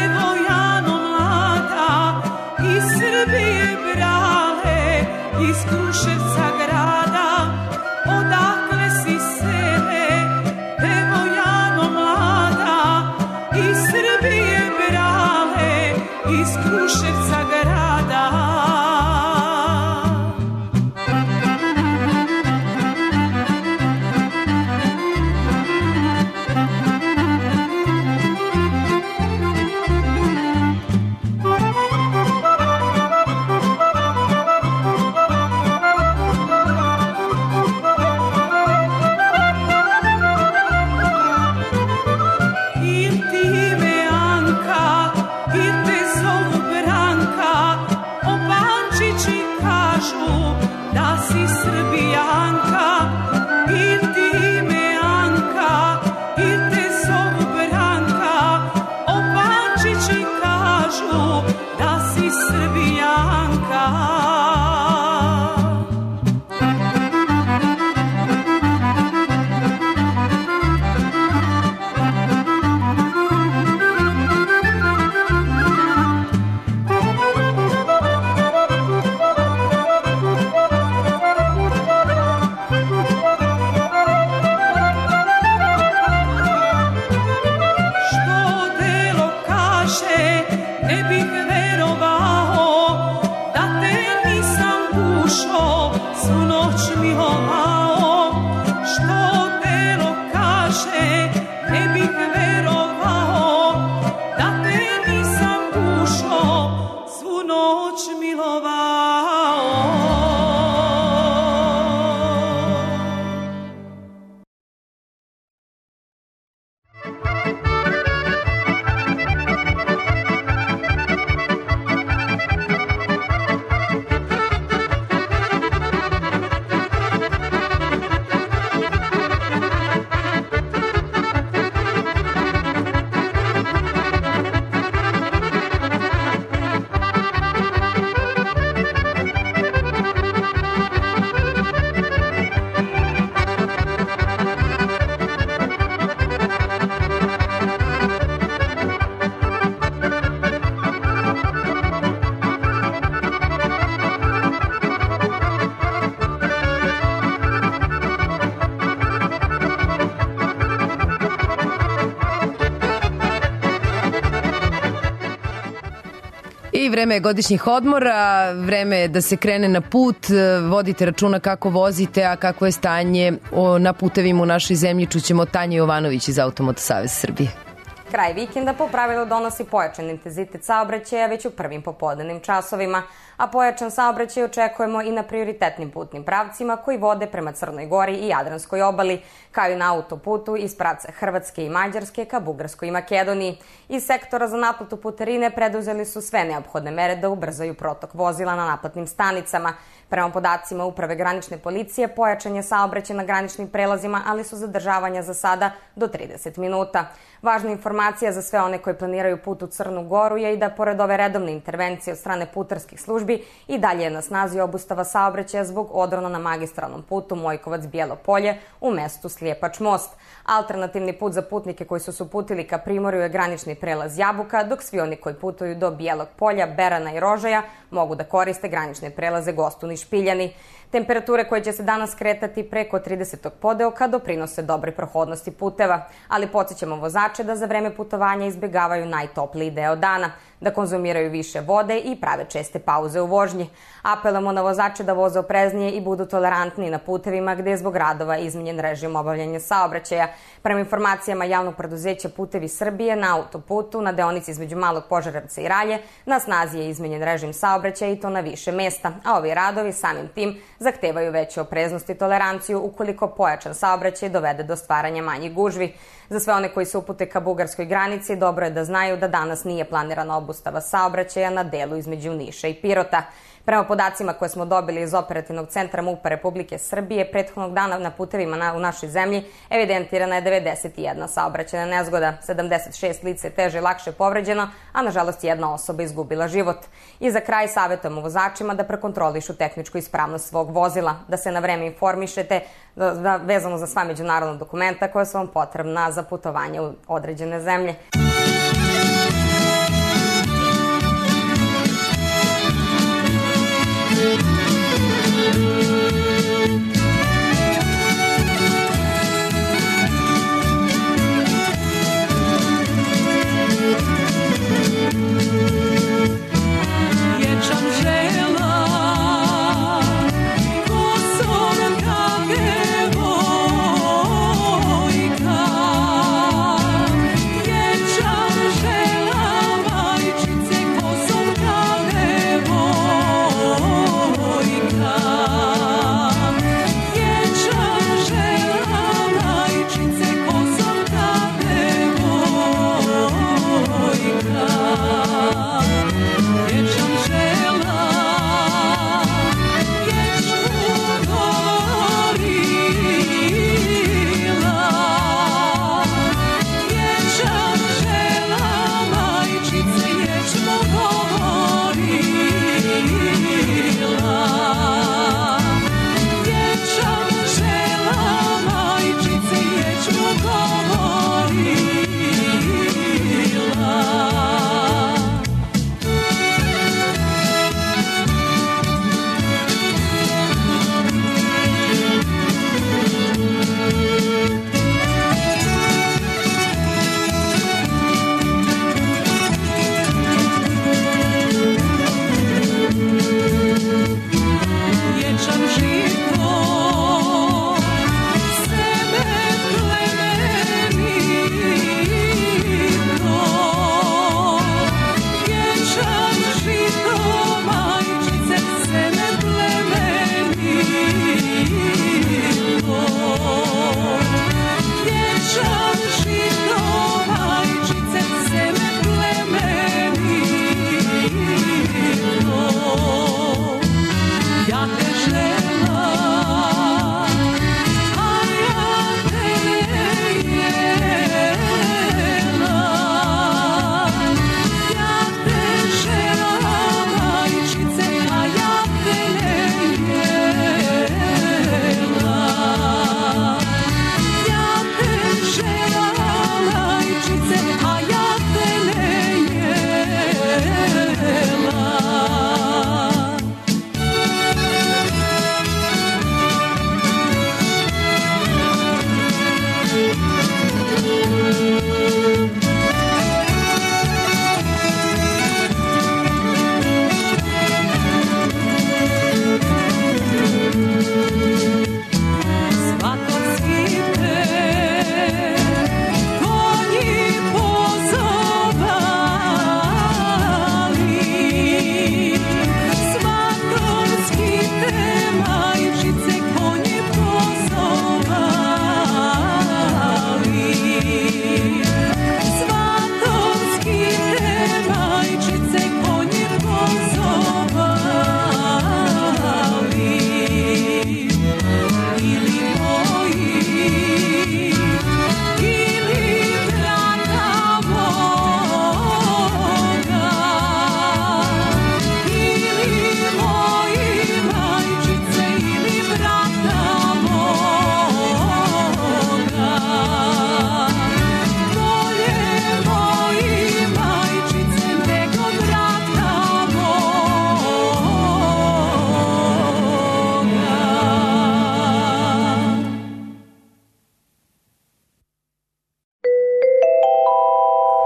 Iz Srbijanka, i ti me Anka, i te zovu Branka, Opančići kažu da si Srbijanka. I vreme je godišnjih odmora, vreme je da se krene na put, vodite računa kako vozite, a kako je stanje na putevima u našoj zemlji. Čućemo Tanja Jovanović iz Automoto Saveza Srbije. Kraj vikenda po pravilu donosi pojačan intenzitet saobraćaja već u prvim popodnevnim časovima, a pojačan saobraćaj očekujemo i na prioritetnim putnim pravcima koji vode prema Crnoj Gori i Jadranskoj obali, kao i na autoputu iz pravca Hrvatske i Mađarske ka Bugarskoj i Makedoniji. Iz sektora za naplatu putarine preduzeli su sve neophodne mere da ubrzaju protok vozila na naplatnim stanicama. Prema podacima Uprave granične policije, pojačan je saobraćaj na graničnim prelazima, ali su zadržavanja za sada do 30 minuta. Važna informacija za sve one koji planiraju put u Crnu Goru je i da pored ove redovne intervencije od strane putarskih službi i dalje je na snazi obustava saobraćaja zbog odrona na magistralnom putu Mojkovac-Bijelo Polje u mestu Slijepač most. Alternativni put za putnike koji su se uputili ka Primorju je granični prelaz Jabuka, dok svi oni koji putuju do Bijelog Polja, Berana i Rožaja mogu da koriste granične prelaze Gostun i Špiljani. Temperature koje će se danas kretati preko 30. podeoka doprinose dobroj prohodnosti puteva, ali podsjećamo vozače da za vreme putovanja izbjegavaju najtopliji deo dana, da konzumiraju više vode i prave česte pauze u vožnji. Apelujemo na vozače da voze opreznije i budu tolerantni na putevima gde je zbog radova izmenjen režim obavljanja saobraćaja. Prema informacijama javnog preduzeća Putevi Srbije, na autoputu na deonici između Malog Požarevca i Ralje na snazi je izmenjen režim saobraćaja i to na više mesta, a ovi radovi samim tim zahtevaju veću opreznost i toleranciju ukoliko pojačan saobraćaj dovede do stvaranja manjih gužvi. Za sve one koji se upute ka bugarskoj granici, dobro je da znaju da danas nije planirana obustava saobraćaja na delu između Niša i Pirota. Prema podacima koje smo dobili iz Operativnog centra MUP-a Republike Srbije, prethodnog dana na putevima u našoj zemlji evidentirana je 91 saobraćajna nezgoda, 76 lica je teže i lakše povređeno, a nažalost jedna osoba izgubila život. I za kraj savjetujemo vozačima da prekontrolišu tehničku ispravnost svog vozila, da se na vreme informišete vezano za sva međunarodna dokumenta koja su vam potrebna za putovanje u određene zemlje. Ječam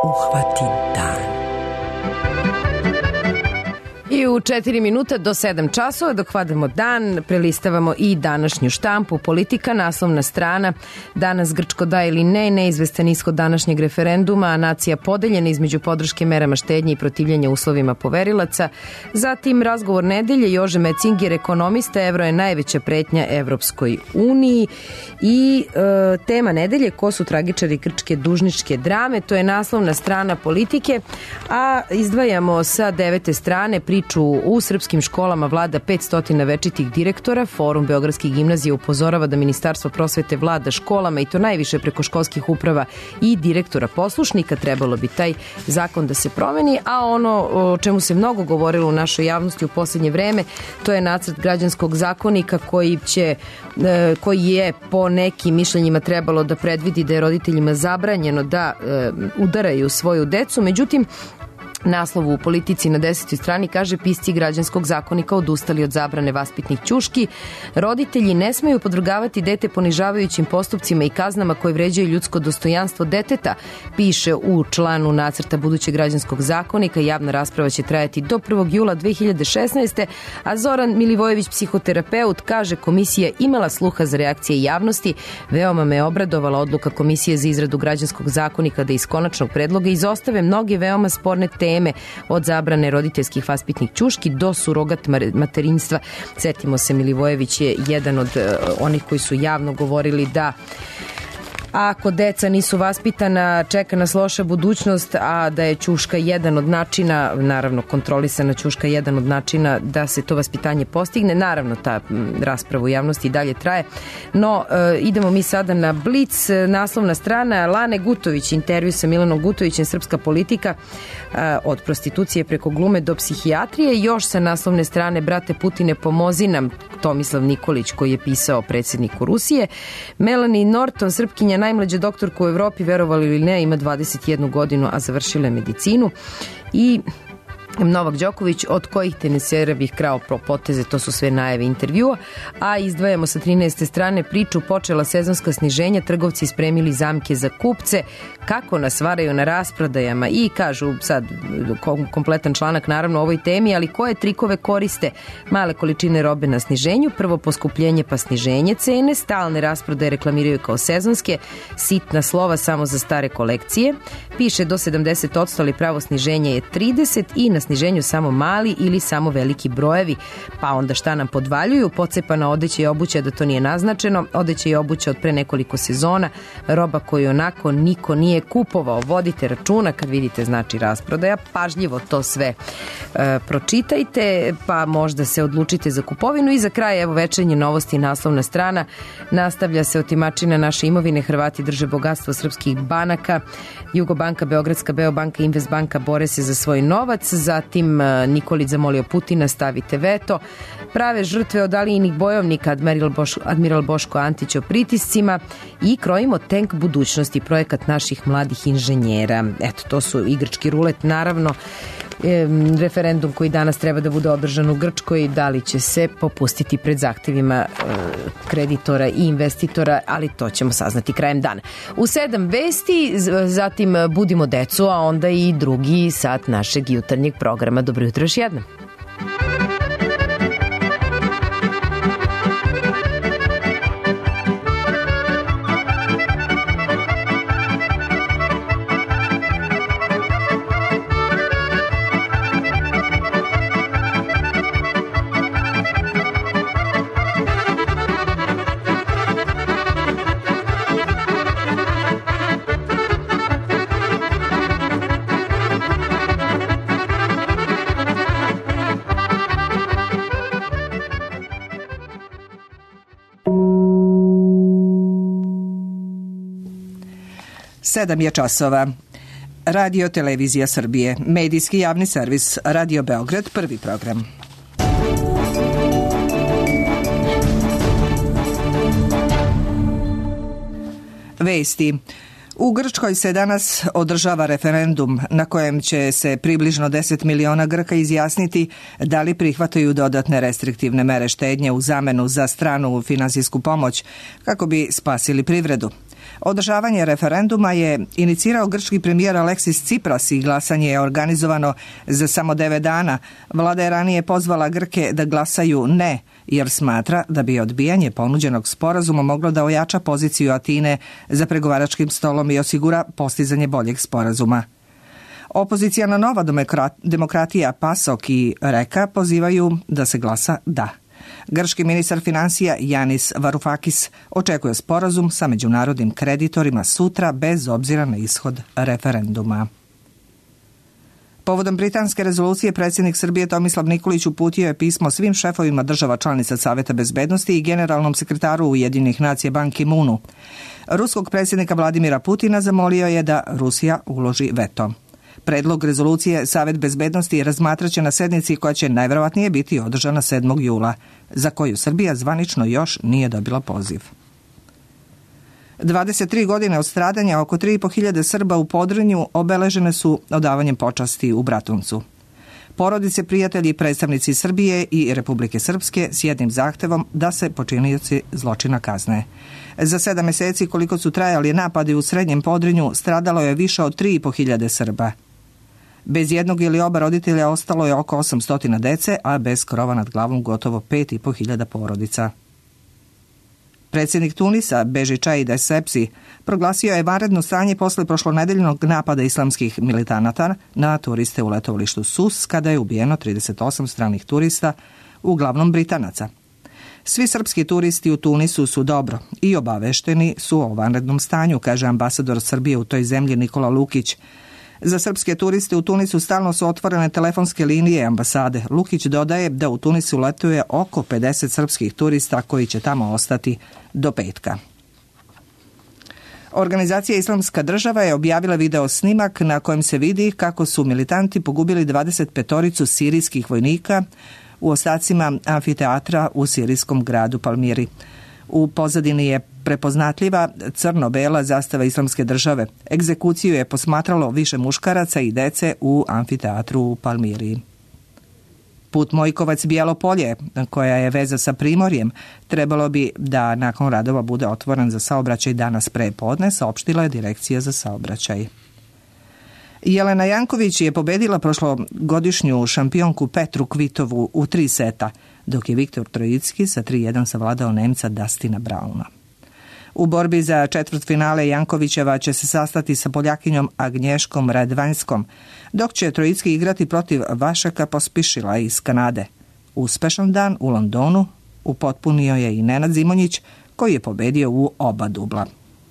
uhvati dan. I u 4 minuta do 7 časova, dok vademo dan, prelistavamo i današnju štampu. Politika, naslovna strana. Danas Grčko da ili ne, neizvestan ishod današnjeg referenduma, a nacija podeljena između podrške merama štednje i protivljenja uslovima poverilaca. Zatim razgovor nedelje, Jože Metzinger, ekonomista, evro je najveća pretnja Evropskoj uniji. I tema nedelje, ko su tragičari grčke dužničke drame, to je naslovna strana Politike, a izdvajamo sa 9. strane priču u srpskim školama vlada 500 večitih direktora. Forum Beogradskih gimnazija upozorava da Ministarstvo prosvete vlada školama i to najviše preko školskih uprava i direktora poslušnika. Trebalo bi taj zakon da se promeni, a ono o čemu se mnogo govorilo u našoj javnosti u posljednje vreme, to je nacrt građanskog zakonika koji je po nekim mišljenjima trebalo da predvidi da je roditeljima zabranjeno da udaraju svoju decu. Međutim, naslov u Politici na 10. strani kaže: pisci građanskog zakonika odustali od zabrane vaspitnih ćuški. Roditelji ne smeju podvrgavati dete ponižavajućim postupcima i kaznama koje vređaju ljudsko dostojanstvo deteta, piše u članu nacrta budućeg građanskog zakonika. Javna rasprava će trajati do 1. jula 2016. A Zoran Milivojević, psihoterapeut, kaže: komisija imala sluha za reakcije javnosti. Veoma me obradovala odluka Komisije za izradu građanskog zakonika da iz konačnog predloga izostave mnoge veoma sporne teme, od zabrane roditeljskih vaspitnih ćuški do surogat materinstva. Sjetimo se, Milivojević je jedan od onih koji su javno govorili da ako deca nisu vaspitana, čeka nas loša budućnost, a da je ćuška jedan od načina, naravno kontrolisana ćuška jedan od načina da se to vaspitanje postigne. Naravno, ta rasprava u javnosti i dalje traje. No, idemo mi sada na Blic, naslovna strana, Lane Gutović, intervju sa Milanom Gutovićem, srpska politika, od prostitucije preko glume do psihijatrije. Još sa naslovne strane, brate Putine, pomozi nam, Tomislav Nikolić, koji je pisao predsjedniku Rusije. Melanie Norton, Srpkinja, najmlađa doktorka u Evropi, verovali ili ne, ima 21 godinu, a završila je medicinu. I Novak Đoković, od kojih tenisera bih krao poteze, to su sve najave intervjua. A izdvajamo sa 13. strane priču: počela sezonska sniženja, trgovci spremili zamke za kupce, kako nas varaju na rasprodajama, i kažu sad kompletan članak naravno o ovoj temi, ali koje trikove koriste: male količine robe na sniženju, prvo poskupljenje pa sniženje cene, stalne rasprodaje reklamiraju kao sezonske, sitna slova samo za stare kolekcije, piše do 70%, ali pravo sniženje je 30% i na sniženju samo mali ili samo veliki brojevi. Pa onda šta nam podvaljuju? Pocepana odeća i obuća, da to nije naznačeno, odeća i obuća od pre nekoliko sezona, roba koju onako niko nije kupovao. Vodite računa kad vidite znači rasprodaja, pažljivo to sve pročitajte, pa možda se odlučite za kupovinu. I za kraj, evo, večernje novosti, naslovna strana, nastavlja se otimačina naše imovine, Hrvati drže bogatstvo srpskih banaka, Jugobanka, Beogradska, Beobanka, Investbanka bore se za svoj novac. Zatim Nikolić zamolio Putina: stavite veto. Prave žrtve od Alijinih bojovnika, admiral Boško Antić o pritiscima. I krojimo tenk budućnosti, projekat naših mladih inženjera. Eto, to su igrački rulet, naravno. Referendum koji danas treba da bude održan u Grčkoj, da li će se popustiti pred zahtevima kreditora i investitora, ali to ćemo saznati krajem dana. U 7 vesti, zatim Budimo decu, a onda i drugi sat našeg jutarnjeg programa. Dobro jutro još jednom. Sedam je časova. Radio Televizija Srbije, medijski javni servis, Radio Beograd, prvi program. Vesti. U Grčkoj se danas održava referendum na kojem će se približno 10 miliona Grka izjasniti da li prihvataju dodatne restriktivne mere štednje u zamenu za stranu finansijsku pomoć kako bi spasili privredu. Održavanje referenduma je inicirao grčki premijer Aleksis Tsipras i glasanje je organizovano za samo 9 dana. Vlada je ranije pozvala Grke da glasaju ne, jer smatra da bi odbijanje ponuđenog sporazuma moglo da ojača poziciju Atine za pregovaračkim stolom i osigura postizanje boljeg sporazuma. Opozicijana Nova demokratija PASOK i Reka pozivaju da se glasa da. Grčki ministar financija Yanis Varoufakis očekuje sporazum sa međunarodnim kreditorima sutra bez obzira na ishod referenduma. Povodom britanske rezolucije predsjednik Srbije Tomislav Nikolić uputio je pismo svim šefovima država članica Saveta bezbednosti i generalnom sekretaru Ujedinjenih nacija Ban Ki-moonu. Ruskog predsjednika Vladimira Putina zamolio je da Rusija uloži veto. Predlog rezolucije Savet bezbednosti razmatraće na sednici koja će najverovatnije biti održana 7. jula, za koju Srbija zvanično još nije dobila poziv. 23 godine od stradanja oko 3.500 Srba u Podrinju obeležene su odavanjem počasti u Bratuncu. Porodice, prijatelji i predstavnici Srbije i Republike Srpske s jednim zahtevom da se počinioci zločina kazne. Za 7 mjeseci koliko su trajali napadi u Srednjem Podrinju stradalo je više od 3.500 Srba. Bez jednog ili oba roditelja ostalo je oko 800 dece, a bez krova nad glavom gotovo 5.500 porodica. Predsjednik Tunisa, Beži Caid Essebsi, proglasio je vanredno stanje posle prošlonedeljnog napada islamskih militanata na turiste u letovalištu Sus, kada je ubijeno 38 stranih turista, uglavnom Britanaca. Svi srpski turisti u Tunisu su dobro i obavešteni su o vanrednom stanju, kaže ambasador Srbije u toj zemlji Nikola Lukić. Za srpske turiste u Tunisu stalno su otvorene telefonske linije ambasade. Lukić dodaje da u Tunisu letuje oko 50 srpskih turista koji će tamo ostati do petka. Organizacija Islamska država je objavila video snimak na kojem se vidi kako su militanti pogubili 25 sirijskih vojnika u ostacima amfiteatra u sirijskom gradu Palmiri. U pozadini je prepoznatljiva crno-bela zastava Islamske države. Egzekuciju je posmatralo više muškaraca i dece u amfiteatru u Palmiriji. Put Mojkovac-Bijelo Polje, koja je veza sa Primorjem, trebalo bi da nakon radova bude otvoren za saobraćaj danas pre podne, saopštila je Direkcija za saobraćaj. Jelena Janković je pobedila prošlogodišnju šampionku Petru Kvitovu u 3 seta, dok je Viktor Trojicki sa 3:1 savladao Nemca Dustina Brauna. U borbi za četvrtfinale Jankovićeva će se sastati sa Poljakinjom Agnješkom Radvanjskom, dok će Trojicki igrati protiv Vašeka Pospišila iz Kanade. Uspešan dan u Londonu upotpunio je i Nenad Zimonjić, koji je pobedio u oba dubla.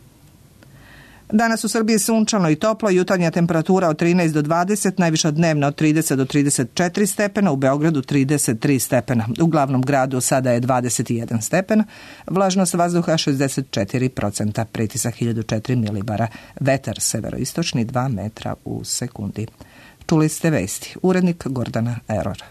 Danas u Srbiji sunčano i toplo, jutarnja temperatura od 13 do 20, najviša dnevna od 30 do 34 stepena, u Beogradu 33 stepena. U glavnom gradu sada je 21 stepen, vlažnost vazduha 64%, pritisak 1004 milibara, vetar severoistočni 2 metra u sekundi. Čuli ste vesti. Urednik Gordana Erora.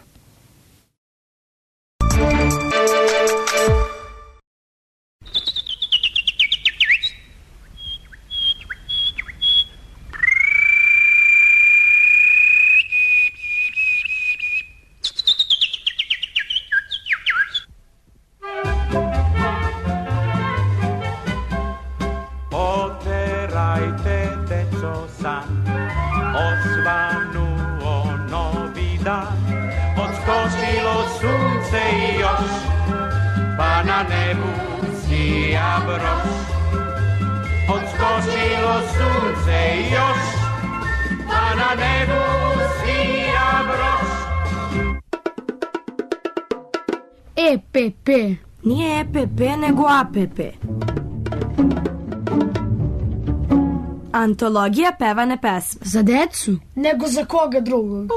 Odskočilo sunce još, pa na nebu svira broš. EPP. Nije EPP, nego APP. Antologija pevane pesme. Za decu? Nego za koga drugog.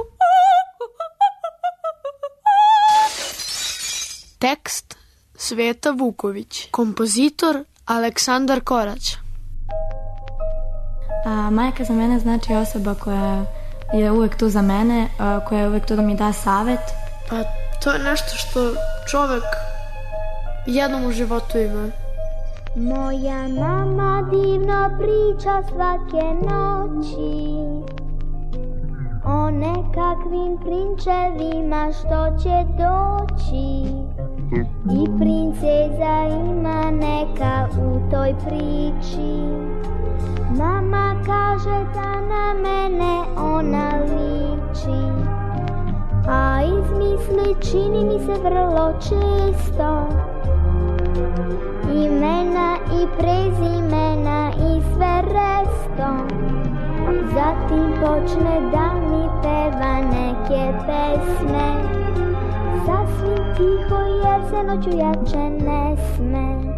Tekst Sveta Vuković. Kompozitor Aleksandar Korać. Majka za mene znači osoba koja je uvek tu za mene, koja je uvek tu da mi da savet. Pa to je nešto što čovek jednom u životu ima. Moja mama divno priča svake noći o nekakvim prinčevima što će doći. I princeza ima neka u toj priči. Mama kaže da na mene ona liči, a izmisli čini mi se vrlo često imena i prezimena i sve resto. Zatim počne da mi peva neke pesme, sasvim tiho jer se noću jače ne sme.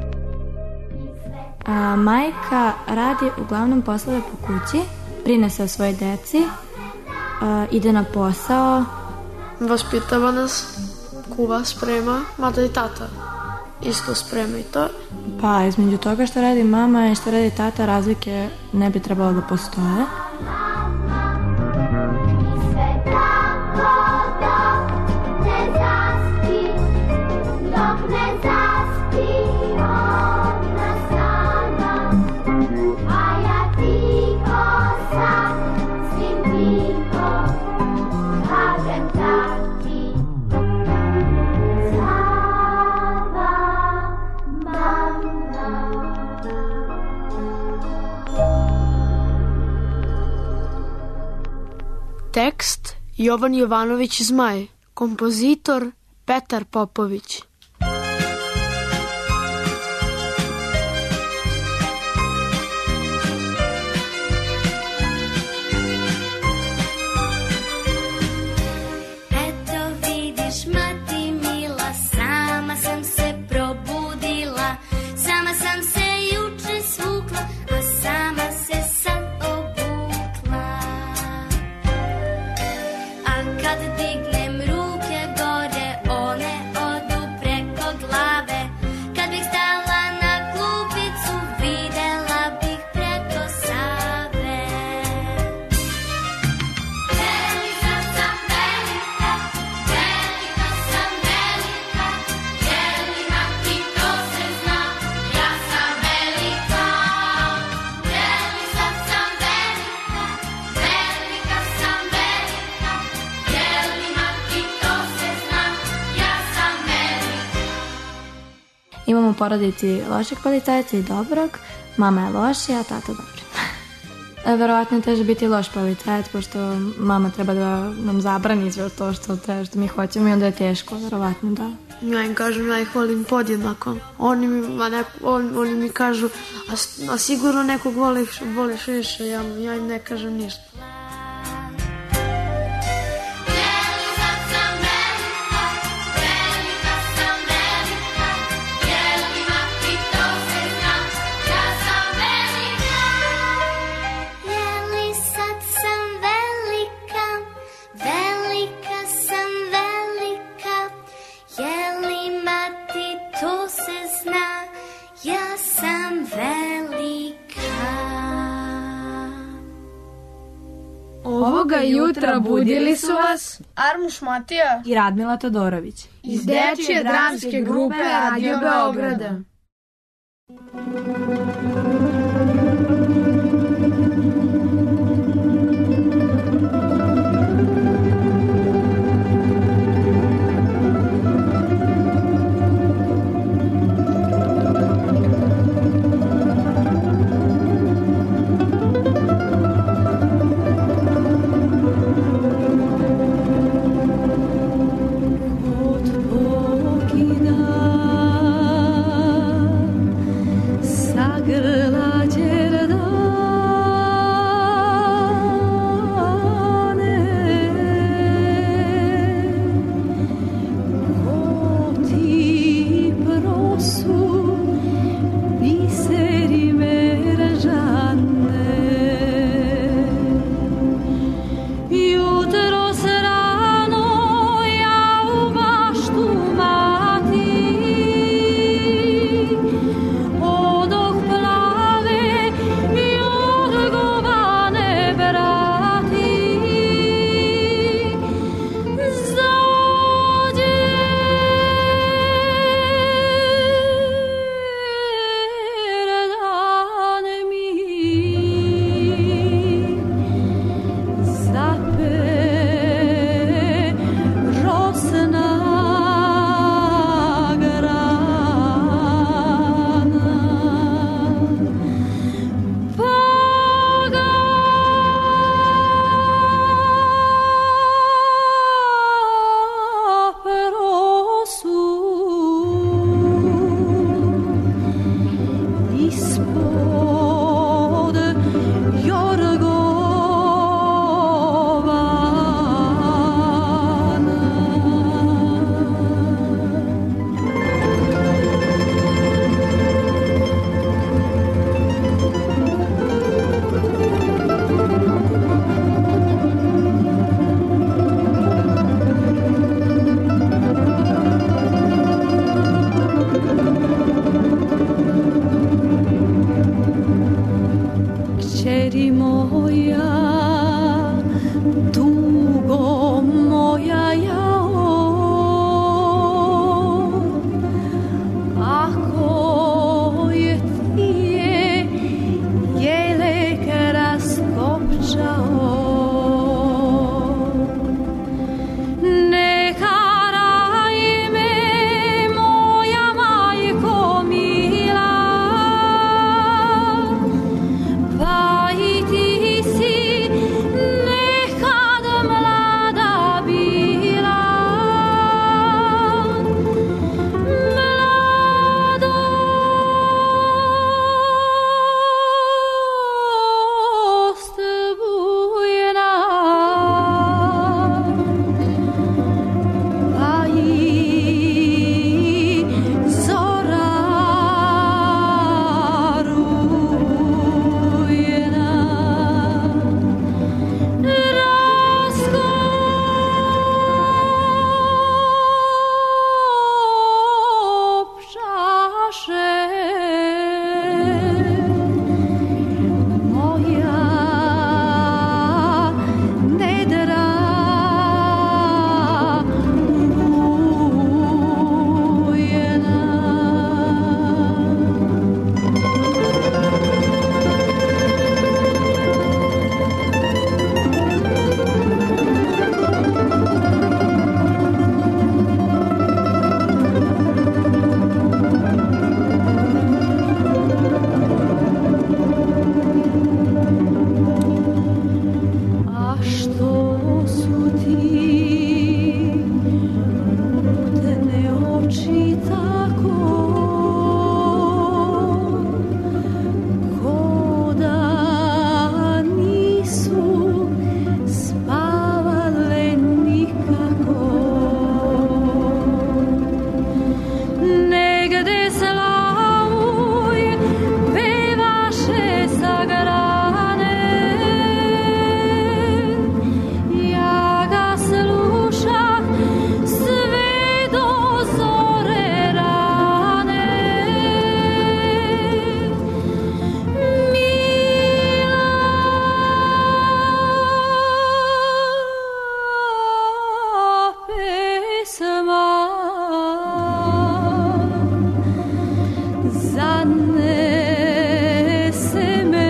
Majka radi uglavnom poslove po kući, brine se o svojoj deci, ide na posao. Vaspitava nas, kuva, sprema, mada i tata isto sprema i to. Pa između toga što radi mama i što radi tata razlike ne bi trebalo da postoje. Tekst Jovan Jovanović Zmaj, kompozitor Petar Popović. Imamo u porodici lošeg policajca i dobrog, mama je lošija, a tata dobri. Verovatno je teže biti loš policajac, pošto mama treba da nam zabrani sve to što mi hoćemo i onda je teško, verovatno da. Ja im kažem, ja ih volim podjednako. Oni mi kažu, a sigurno nekog voliš više, ja im ne kažem ništa. Ovoga jutra budili su vas Armuš Matija i Radmila Todorović iz dečije dramske grupe Radio Beograda. Sagrla zanese me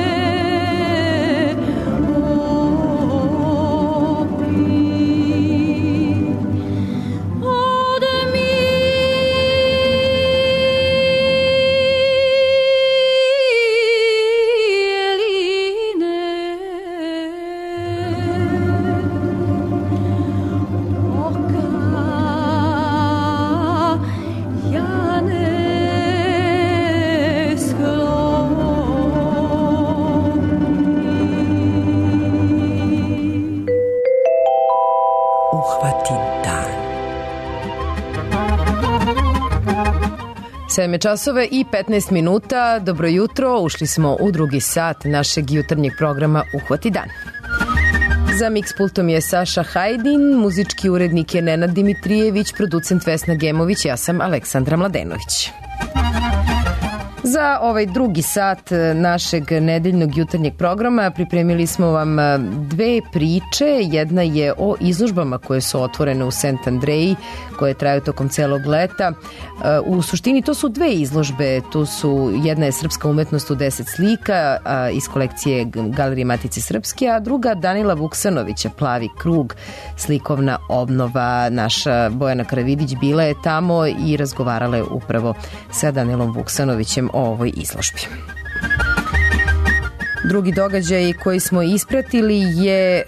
časova i 15 minuta. Dobro jutro, ušli smo u drugi sat našeg jutarnjeg programa Uhvati dan. Za Mix pultom je Saša Hajdin, muzički urednik je Nenad Dimitrijević, producent Vesna Gemović, ja sam Aleksandra Mladenović. Za ovaj drugi sat našeg nedeljnog jutarnjeg programa pripremili smo vam dve priče. Jedna je o izložbama koje su otvorene u St. Andreji, koje traju tokom celog leta. U suštini to su dve izložbe. Jedna je Srpska umetnost u 10 slika iz kolekcije Galerije Matice Srpske, a druga Danila Vuksanovića, Plavi krug, slikovna obnova. Naša Bojana Karavidić bila je tamo i razgovarala je upravo sa Danilom Vuksanovićem o ovoj izložbi. Drugi događaj koji smo ispratili je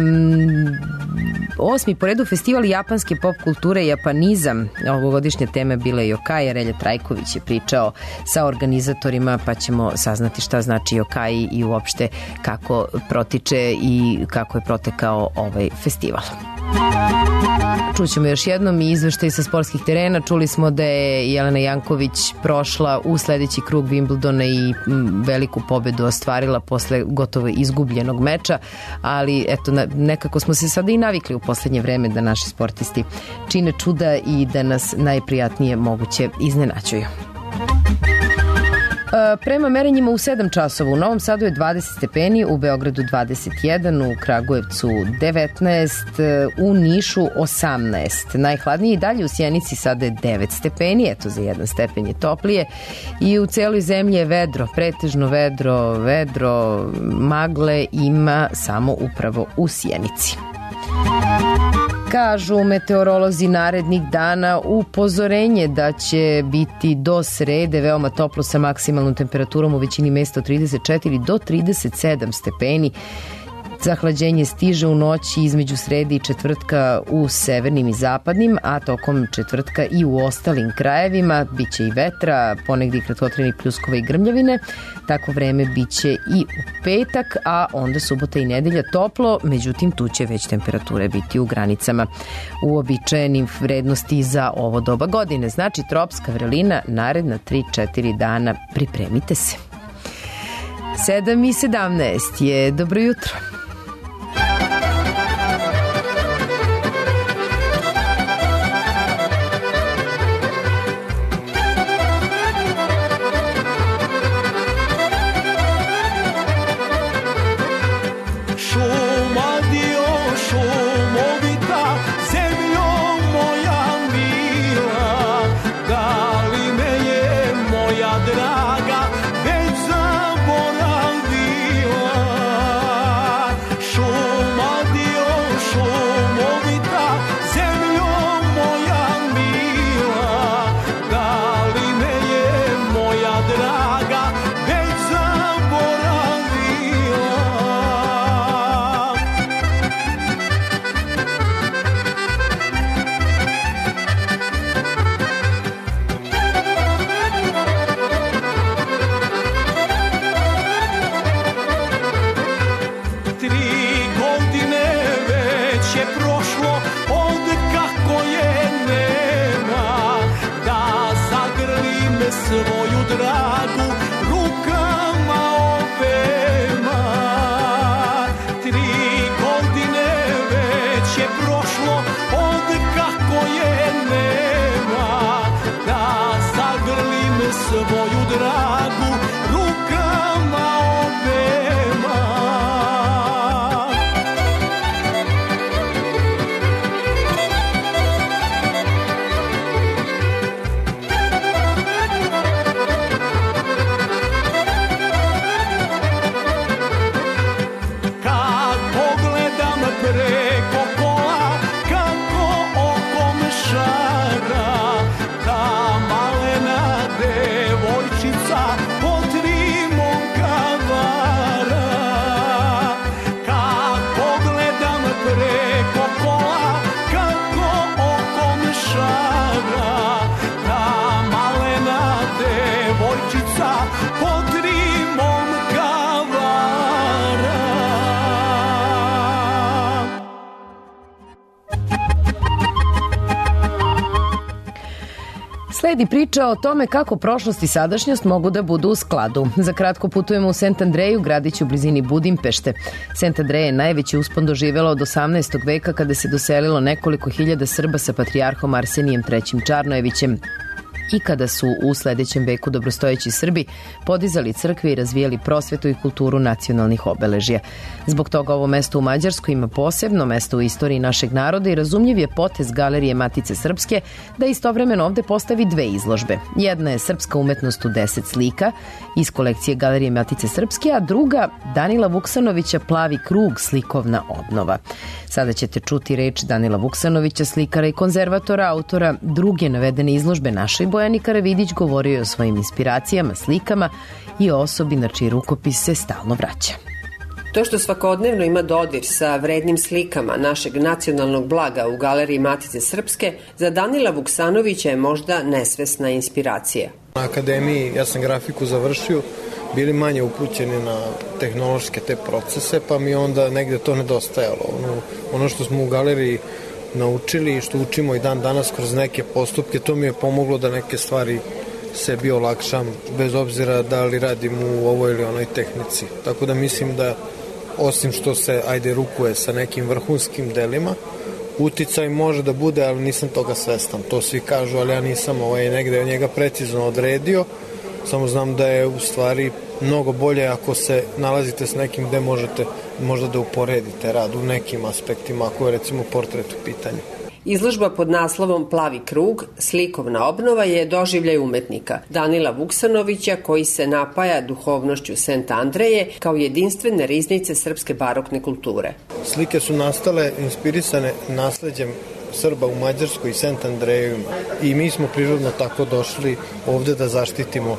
8. po redu festival japanske pop kulture Japanizam. Ovogodišnja tema bila je yokai. Relja Trajković je pričao sa organizatorima, pa ćemo saznati šta znači yokai i uopšte kako protiče i kako je protekao ovaj festival. Čućemo još jednom i izveštaj sa sportskih terena. Čuli smo da je Jelena Janković prošla u sledeći krug Wimbledona i veliku pobedu ostvarila posle gotovo izgubljenog meča, ali eto, nekako smo se sada i navikli u poslednje vreme da naši sportisti čine čuda i da nas najprijatnije moguće iznenađuju. Prema merenjima u 7 časova u Novom Sadu je 20 stepeni, u Beogradu 21, u Kragujevcu 19, u Nišu 18. Najhladnije i dalje u Sjenici sada je 9 stepeni, eto za 1 stepen je toplije i u celoj zemlji je vedro, pretežno vedro, magle ima samo upravo u Sjenici. Kažu meteorolozi narednih dana upozorenje da će biti do srede veoma toplo sa maksimalnom temperaturom u većini mesta od 34 do 37 stepeni. Zahlađenje stiže u noći između srede i četvrtka u severnim i zapadnim, a tokom četvrtka i u ostalim krajevima. Biće i vetra, ponegdje kratkotrajnih pljuskova i grmljavine. Tako vreme biće i u petak, a onda subota i nedelja toplo, međutim tu će već temperature biti u granicama uobičajenim vrednosti za ovo doba godine. Znači tropska vrelina naredna 3-4 dana, pripremite se. 7:17 je, dobro jutro. Draga, već zaboravila srca po 3 momka vara. Sledi priča o tome kako prošlost i sadašnjost mogu da budu u skladu. Za kratko putujemo u Sent Andreju, gradić u blizini Budimpešte. Sent Andreje je najveći uspon doživjelo od 18. veka kada se doselilo nekoliko hiljada Srba sa patrijarhom Arsenijem III. Čarnojevićem i kada su u sledećem veku dobrostojeći Srbi podizali crkve i razvijali prosvetu i kulturu nacionalnih obeležja. Zbog toga ovo mesto u Mađarskoj ima posebno mesto u istoriji našeg naroda i razumljiv je potez Galerije Matice Srpske da istovremeno ovde postavi 2 izložbe. Jedna je srpska umetnost u 10 slika iz kolekcije Galerije Matice Srpske, a druga Danila Vuksanovića Plavi krug, slikovna obnova. Sada ćete čuti reč Danila Vuksanovića, slikara i konzervatora, autora druge navedene izložbe našoj Bojani Karavidić govorio je o svojim inspiracijama, slikama i o osobi na čiji rukopis se stalno vraća. To što svakodnevno ima dodir sa vrednim slikama našeg nacionalnog blaga u Galeriji Matice Srpske, za Danila Vuksanovića je možda nesvesna inspiracija. Na akademiji, ja sam grafiku završio, bili manje upućeni na tehnološke te procese, pa mi onda negde to nedostajalo. Ono što smo u galeriji naučili i što učimo i dan danas kroz neke postupke, to mi je pomoglo da neke stvari sebi olakšam, bez obzira da li radim u ovoj ili onoj tehnici. Tako da mislim da, osim što se, rukuje sa nekim vrhunskim delima, uticaj može da bude, ali nisam toga svestan. To svi kažu, ali ja nisam negde njega precizno odredio. Samo znam da je u stvari mnogo bolje ako se nalazite s nekim gde možete možda da uporedite rad u nekim aspektima, ako je recimo portret u pitanju. Izložba pod naslovom Plavi krug, slikovna obnova je doživljaj umetnika Danila Vuksanovića koji se napaja duhovnošću Sent Andreje kao jedinstvene riznice srpske barokne kulture. Slike su nastale inspirisane nasleđem Srba u Mađarskoj i Sent Andrejevima i mi smo prirodno tako došli ovde da zaštitimo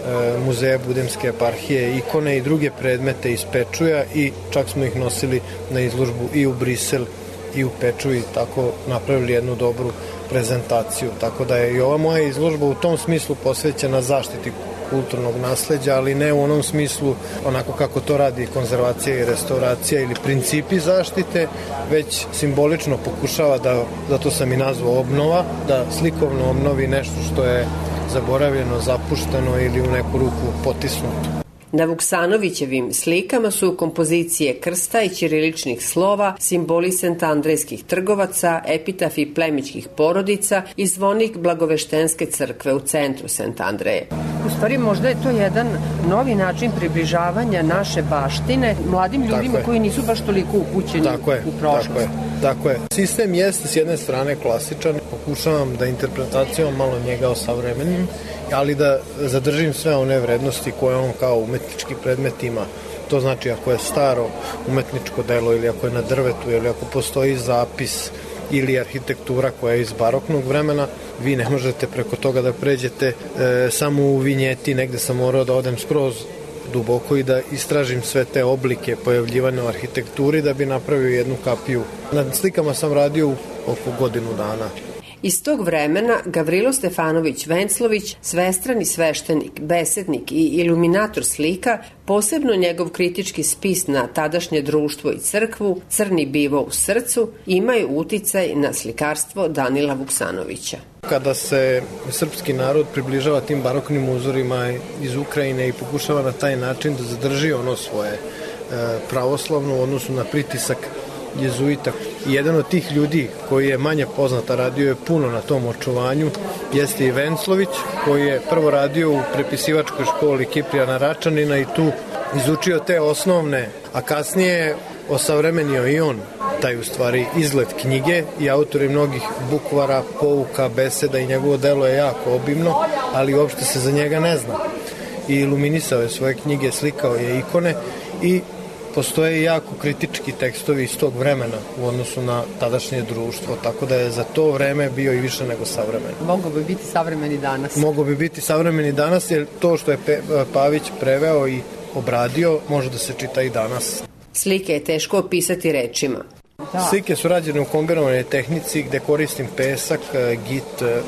muzeja Budimske eparhije, ikone i druge predmete iz Pečuja i čak smo ih nosili na izložbu i u Brisel i u Peču i tako napravili jednu dobru prezentaciju. Tako da je i ova moja izložba u tom smislu posvećena zaštiti kulturnog nasleđa, ali ne u onom smislu onako kako to radi konzervacija i restauracija ili principi zaštite, već simbolično pokušava da, zato sam i nazvao obnova, da slikovno obnovi nešto što je zaboravljeno, zapušteno ili u neku ruku potisnuto. Na Vuksanovićevim slikama su kompozicije krsta i ćiriličnih slova, simboli sentandrejskih trgovaca, epitafi plemićkih porodica i zvonik Blagoveštenske crkve u centru Sent Andreje. U stvari možda je to jedan novi način približavanja naše baštine mladim ljudima koji nisu baš toliko upućeni u prošlost. Tako je. Sistem jeste s jedne strane klasičan, pokušavam da interpretacijom malo njega osavremenim, ali da zadržim sve one vrednosti koje on kao umetnički predmet ima. To znači ako je staro umetničko delo ili ako je na drvetu ili ako postoji zapis ili arhitektura koja je iz baroknog vremena, vi ne možete preko toga da pređete samo u vinjeti. Negde sam morao da odem skroz duboko i da istražim sve te oblike pojavljivanja u arhitekturi da bi napravio jednu kapiju. Na slikama sam radio oko godinu dana. Iz tog vremena Gavrilo Stefanović Venclović, svestrani sveštenik, besednik i iluminator slika, posebno njegov kritički spis na tadašnje društvo i crkvu, Crni bivo u srcu, imaju uticaj na slikarstvo Danila Vuksanovića. Kada se srpski narod približava tim baroknim uzorima iz Ukrajine i pokušava na taj način da zadrži ono svoje pravoslavno u odnosu na pritisak jezuita. Jedan od tih ljudi koji je manje poznata, radio je puno na tom očuvanju, jeste i Venclović, koji je prvo radio u prepisivačkoj školi Kiprijana Račanina i tu izučio te osnovne, a kasnije osavremenio i on taj u stvari izgled knjige i autor je mnogih bukvara, pouka, beseda i njegovo delo je jako obimno, ali uopšte se za njega ne zna. I iluminisao je svoje knjige, slikao je ikone i postoje jako kritički tekstovi iz tog vremena u odnosu na tadašnje društvo, tako da je za to vreme bio i više nego savremen. Mogao bi biti savremeni danas. Mogao bi biti savremeni danas, jer to što je Pavić preveo i obradio može da se čita i danas. Slike je teško opisati rečima. Slike su rađene u kombinovanoj tehnici gde koristim pesak, git,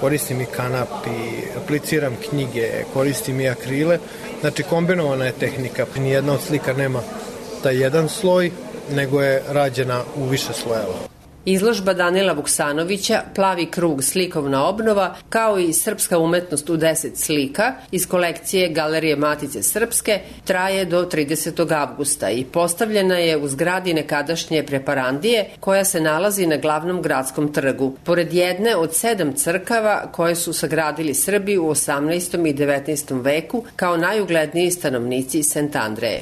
koristim i kanap i apliciram knjige, koristim i akrile. Znači kombinovana je tehnika. Nijedna od slika nema taj jedan sloj, nego je rađena u više slojeva. Izložba Danila Vuksanovića Plavi krug slikovna obnova, kao i Srpska umetnost u 10 slika iz kolekcije Galerije Matice Srpske, traje do 30. avgusta i postavljena je u zgradi nekadašnje preparandije koja se nalazi na glavnom gradskom trgu, pored jedne od 7 crkava koje su sagradili Srbi u 18. i 19. veku kao najugledniji stanovnici Sent Andreje.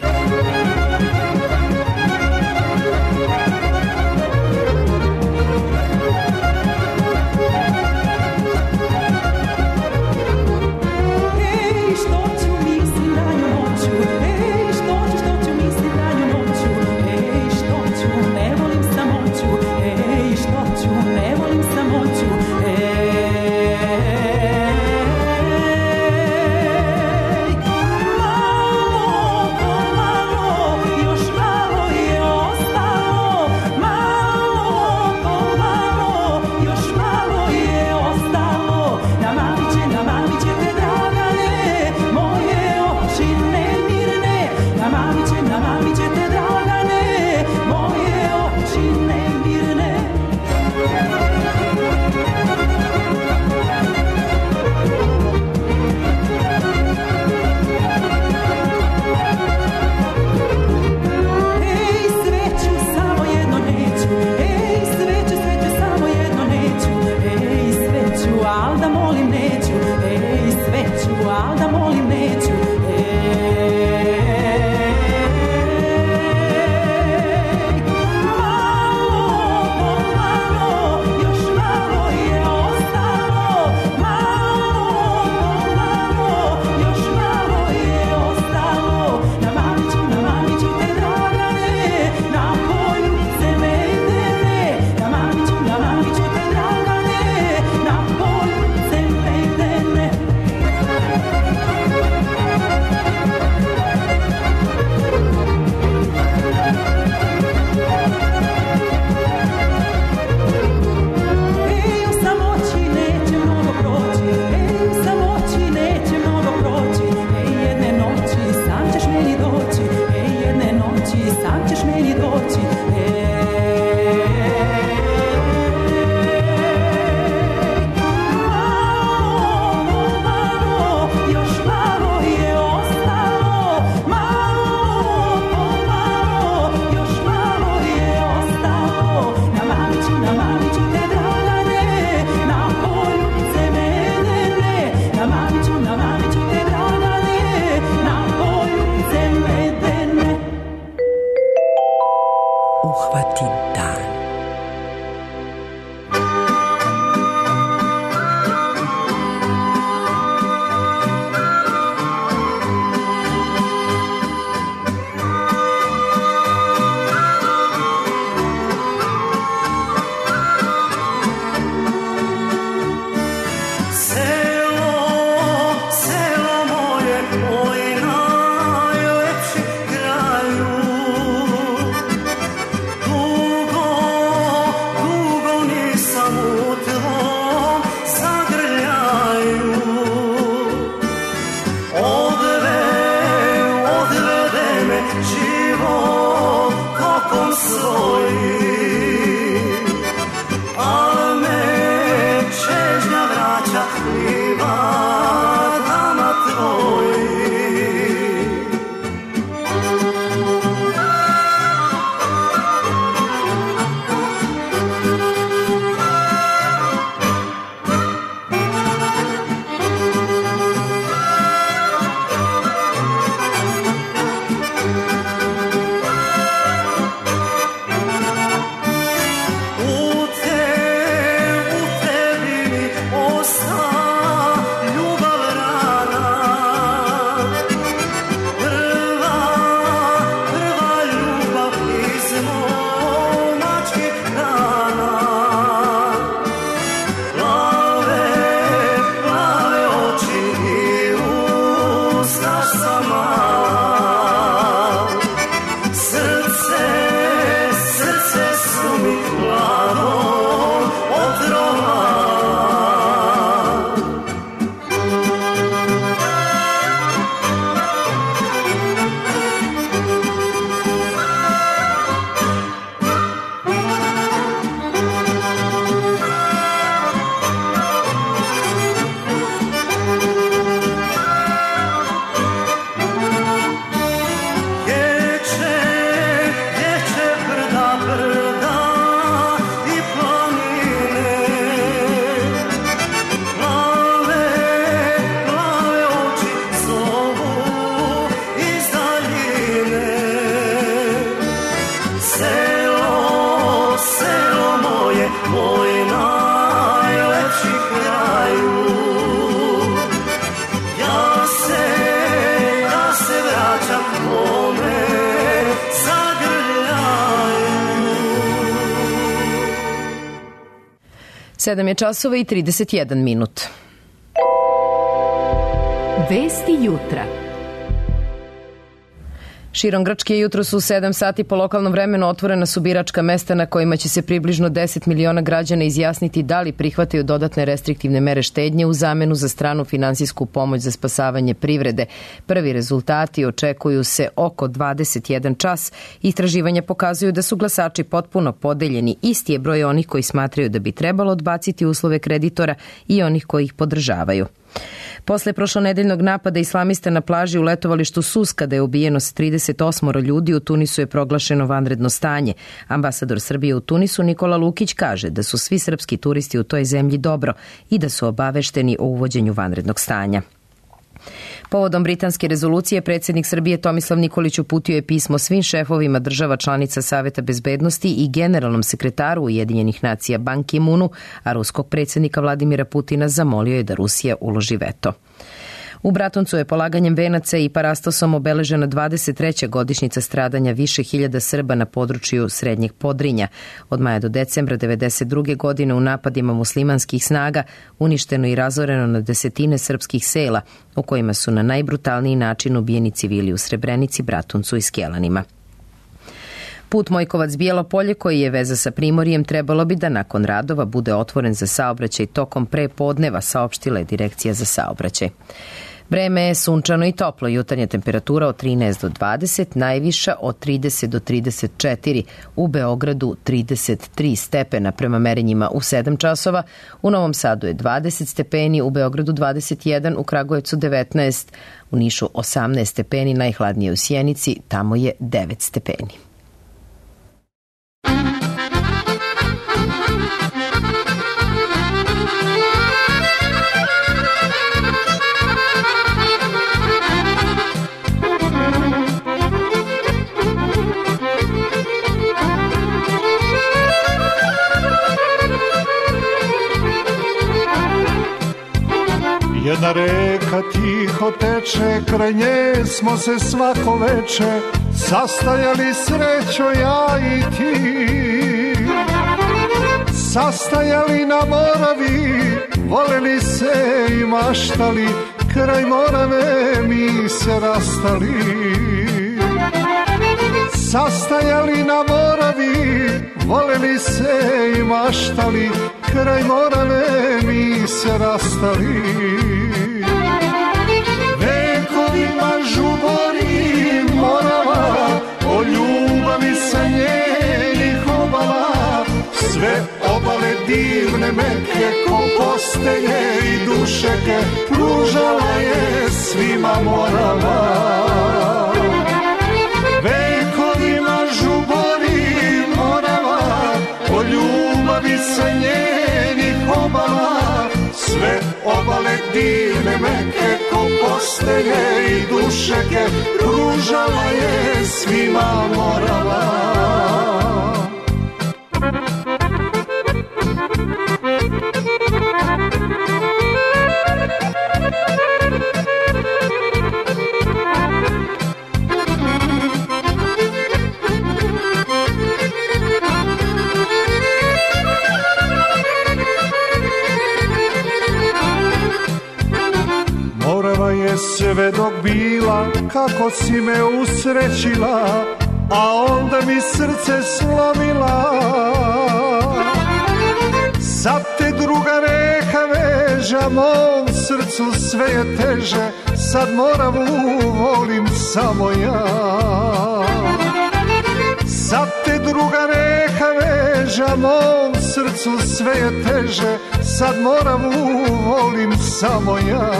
7 je časova i 31 minut. Vesti jutra. Širom Grčke jutro su u 7 sati po lokalnom vremenu otvorena su biračka mesta na kojima će se približno 10 miliona građana izjasniti da li prihvataju dodatne restriktivne mere štednje u zamenu za stranu finansijsku pomoć za spasavanje privrede. Prvi rezultati očekuju se oko 21 čas. Istraživanja pokazuju da su glasači potpuno podeljeni. Isti je broj onih koji smatraju da bi trebalo odbaciti uslove kreditora i onih koji ih podržavaju. Posle prošlonedeljnog napada islamista na plaži u letovalištu Sus, kada je ubijeno 38 ljudi, u Tunisu je proglašeno vanredno stanje. Ambasador Srbije u Tunisu Nikola Lukić kaže da su svi srpski turisti u toj zemlji dobro i da su obavešteni o uvođenju vanrednog stanja. Povodom britanske rezolucije, predsjednik Srbije Tomislav Nikolić uputio je pismo svim šefovima država članica Saveta bezbednosti i generalnom sekretaru Ujedinjenih nacija Ban Ki-moonu, a ruskog predsjednika Vladimira Putina zamolio je da Rusija uloži veto. U Bratuncu je polaganjem venaca i parastosom obeležena 23. godišnjica stradanja više hiljada Srba na području Srednjeg Podrinja. Od maja do decembra 1992. godine u napadima muslimanskih snaga uništeno i razoreno na desetine srpskih sela, u kojima su na najbrutalniji način ubijeni civili u Srebrenici, Bratuncu i Skjelanima. Put Mojkovac-Bijelo Polje, koji je veza sa Primorjem, trebalo bi da nakon radova bude otvoren za saobraćaj tokom prepodneva, saopštila je Direkcija za saobraćaj. Vreme je sunčano i toplo, jutarnja temperatura od 13 do 20, najviša od 30 do 34, u Beogradu 33 stepena prema merenjima u 7 časova, u Novom Sadu je 20 stepeni, u Beogradu 21, u Kragujevcu 19, u Nišu 18 stepeni, najhladnije u Sjenici, tamo je 9 stepeni. Jedna reka tiho teče, kraj nje smo se svako veče sastajali, srećo, ja i ti. Sastajali na Moravi, voleli se i maštali, kraj Morave mi se rastali. Sastajali na Moravi, voleli se i maštali, kraj Morave mi se rastali. Vekovima žubori Morava, o ljubavi sa njenih obala, sve obale divne meke, ko postelje i dušeke, pružala je svima Morava. Vekovima žubori Morava, o ljubavi sa njenih obala, sve obale divne meke, ko postelje i dušeke, pružala je svima Morava. Sve dok bila, kako si me usrećila, a onda mi srce slomila. Sad te druga reka veža, mom srcu sve je teže, sad Moravu volim samo ja. Sad te druga reka veža, mom srcu sve je teže, sad Moravu volim samo ja.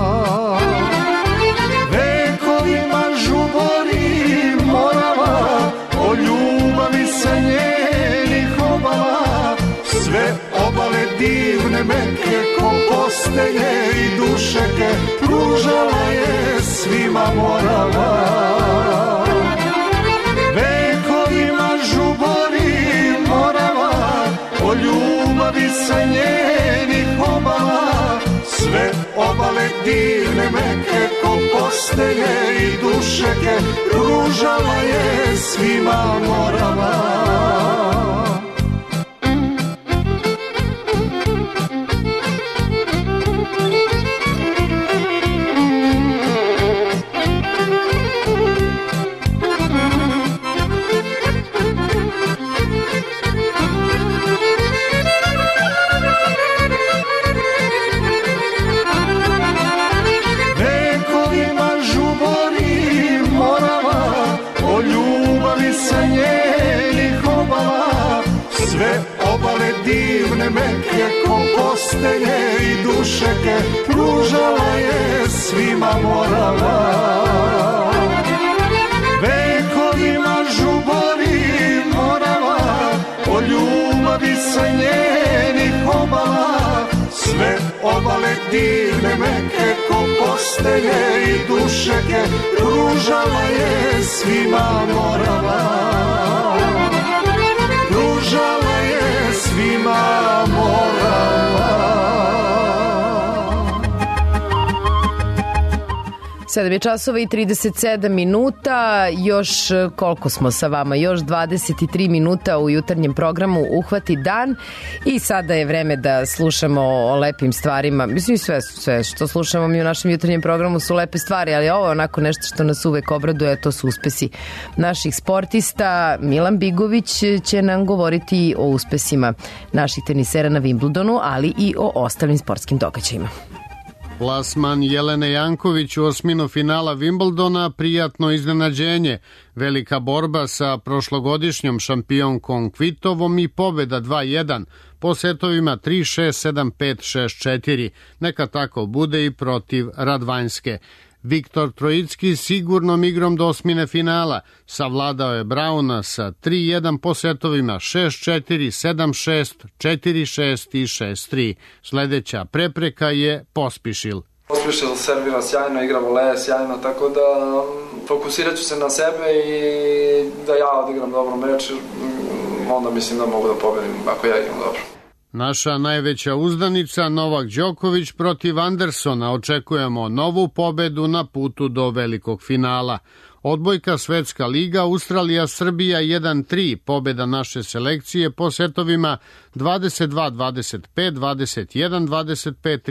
Vekovima žubori Morava, o ljubavi sa njenih obala, sve obale divne meke, ko postelje i dušeke, pružala je svima Morava. Vekovima žubori Morava, o ljubavi sa njenih obala, sve obale divne meke, ko postelje i dušeke, pružala je svima Morava. sve obale divne meke, ko postelje i dušeke, pružala je svima morala. Vekovima žubori Morava, o ljubavi sa njenih obala, sve obale divne meke, ko postelje i dušeke, pružala je svima Morava. Pružala je svima Morava. 7 časova i 37 minuta, još koliko smo sa vama, još 23 minuta u jutarnjem programu Uhvati dan i sada je vreme da slušamo o lepim stvarima. Mislim, sve što slušamo mi u našem jutarnjem programu su lepe stvari, ali ovo je onako nešto što nas uvek obraduje, to su uspesi naših sportista. Milan Bigović će nam govoriti o uspesima naših tenisera na Wimbledonu, ali i o ostalim sportskim događajima. Plasman Jelene Janković u osminu finala Wimbledona prijatno iznenađenje, velika borba sa prošlogodišnjom šampionkom Kvitovom i pobeda 2-1 po setovima 3-6, 7-5, 6-4. Neka tako bude i protiv Radvanjske. Viktor Trojicki sigurnom igrom do osmine finala savladao je Brauna sa 3-1 po setovima 6-4, 7-6, 4-6 i 6-3. Sledeća prepreka je Pospišil. Pospišil servira sjajno, igra voleje sjajno, tako da fokusirat ću se na sebe i da ja odigram dobro meč, onda mislim da mogu da pobedim ako ja igram dobro. Naša najveća uzdanica Novak Đoković protiv Andersona, očekujemo novu pobedu na putu do velikog finala. Odbojka Svetska liga, Australija, Srbija 1-3, pobeda naše selekcije po setovima 22-25, 21-25,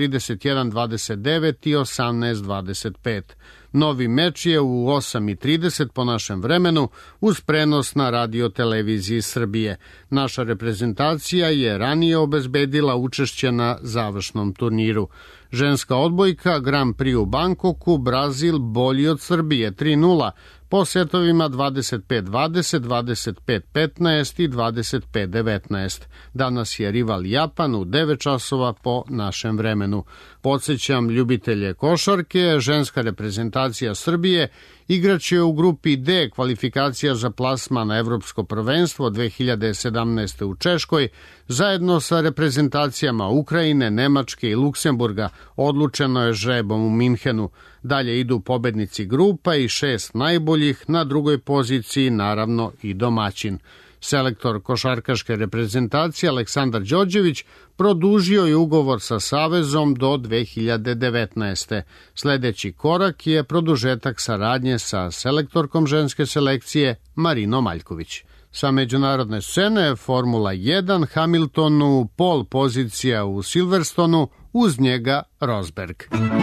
31-29 i 18-25. Novi meč je u 8:30 po našem vremenu uz prenos na radio televiziji Srbije. Naša reprezentacija je ranije obezbedila učešće na završnom turniru. Ženska odbojka Grand Prix u Bangkoku, Brazil bolji od Srbije 3-0 po setovima 25-20, 25-15 i 25-19. Danas je rival Japan u 9 časova po našem vremenu. Podsjećam ljubitelje košarke, ženska reprezentacija Srbije igraće u grupi D kvalifikacija za plasman na Evropsko prvenstvo 2017. u Češkoj, zajedno sa reprezentacijama Ukrajine, Nemačke i Luksemburga. Odlučeno je žrebom u Minhenu. Dalje idu pobednici grupa i 6 najboljih, na drugoj poziciji naravno i domaćin. Selektor košarkaške reprezentacije Aleksandar Đorđević produžio je ugovor sa Savezom do 2019. Sledeći korak je produžetak saradnje sa selektorkom ženske selekcije Marinom Aljković. Sa međunarodne scene Formula 1, Hamiltonu pol pozicija u Silverstonu, uz njega Rosberg.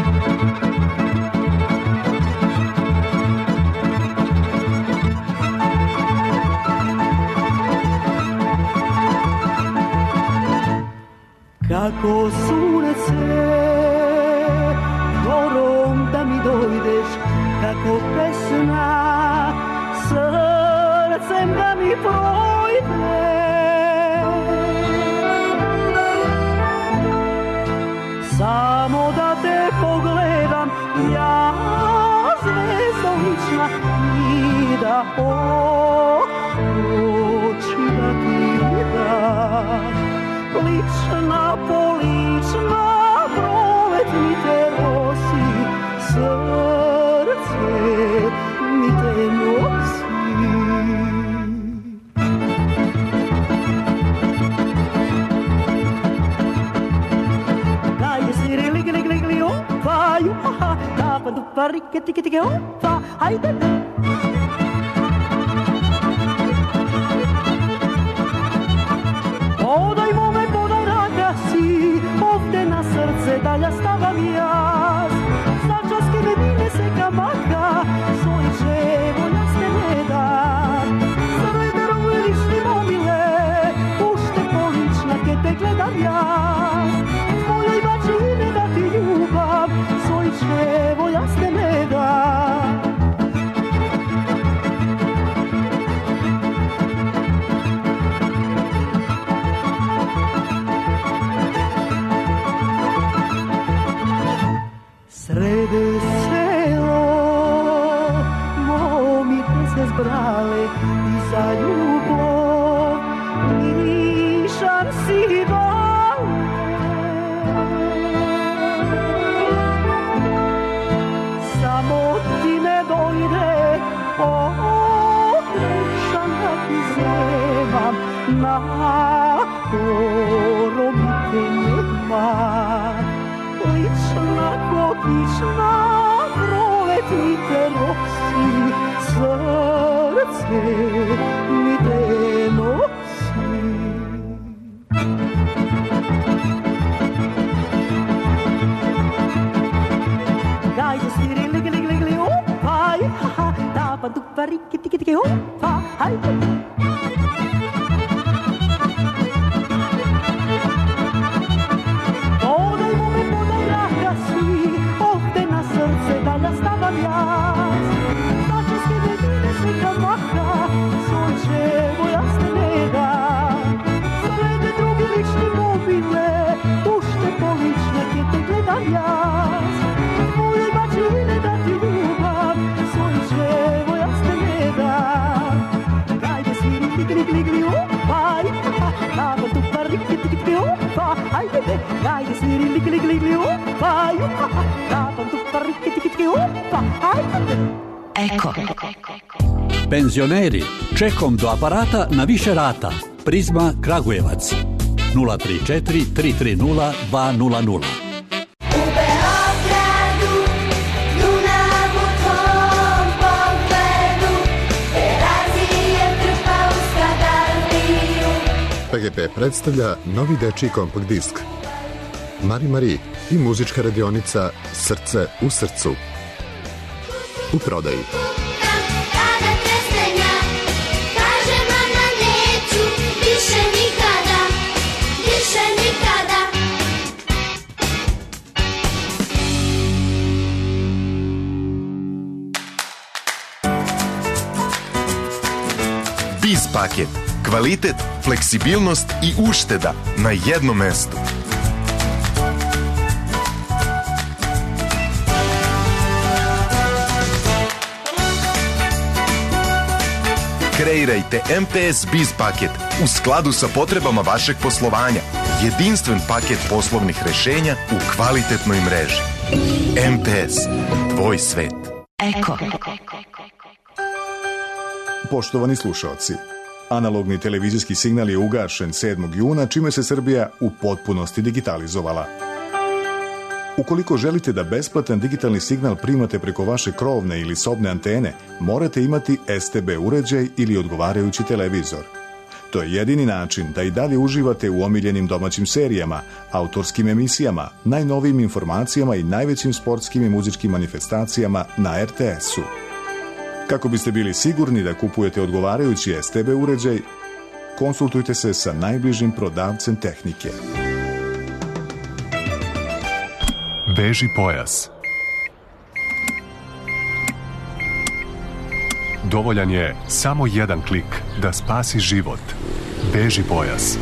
Kako sunce dorom da mi dojdeš, kako pesna srcem da mi projde. Samo da te pogledam, ja zvezdo lična, i da oči da ti dam. Lična po lična proletnite rosi, srce mi te nosi. Dajde siri ligli gli gli opa, juha, tapa du parike tike tike opa, hajde. Podajmo me, podaj raka si, ovde na srce da ja stavam jas. Začasky me vynese kamaka, svojče volja ste ne da. Srederom lišni mobile, ušte polična ke te gledam jas. Tvojoj bači ime da ti ljubav, svojče volja ste ne da. ruke mi te nosi. Gajde sviri ligi ligi ligi ligi opa, ha da pa dupa riki tiki tiki opa, hajde. Dalja stavam jas, začinske vedine se kamaha, sunčevo jasne neda. Slede drugi lični mobile, ušte polične kje te gledam jas. Tvojoj bačine da ti ljubav, sunčevo jasne neda. Gajde sviri ligli ligli opaj, dava tu parike tiki opa, hajde be. Gajde sviri ligli ligli opaj, dava tu parike tiki opa, hajde. Eko. Penzioneri, čekom do aparata na više rata. Prizma Kragujevac 034 330 200. PGP predstavlja novi dečiji kompakt disk Mari Mari i muzička radionica Srce u srcu. U prodaji. Biz paket. Kvalitet, fleksibilnost i ušteda na jednom mestu. Kreirajte MTS Biz paket u skladu sa potrebama vašeg poslovanja. Jedinstven paket poslovnih rešenja u kvalitetnoj mreži. MTS. Tvoj svet. Eko. Poštovani slušaoci, analogni televizijski signal je ugašen 7. juna, čime se Srbija u potpunosti digitalizovala. Ukoliko želite da besplatan digitalni signal primate preko vaše krovne ili sobne antene, morate imati STB uređaj ili odgovarajući televizor. To je jedini način da i dalje uživate u omiljenim domaćim serijama, autorskim emisijama, najnovijim informacijama i najvećim sportskim i muzičkim manifestacijama na RTS-u. Kako biste bili sigurni da kupujete odgovarajući STB uređaj, konsultujte se sa najbližim prodavcem tehnike. Veži pojas. Dovoljan je samo jedan klik da spasi život. Veži pojas.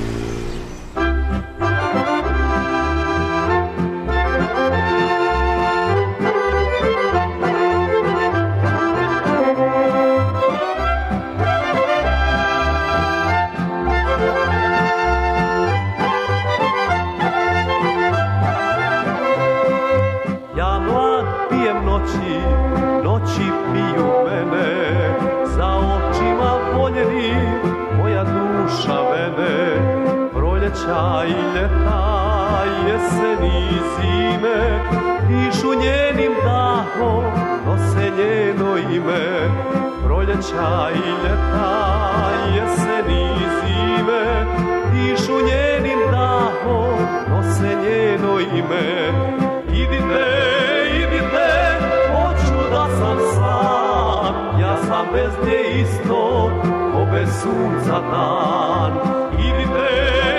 I ljeta, jeseni i zime, dišu njenim dahom, nose njeno ime. Proljeća i ljeta, jeseni i zime, dišu njenim dahom, nose njeno ime. Idite, idite, hoću da sam sam, ja sam bez nje isto, ko bez sunca dan. Idite,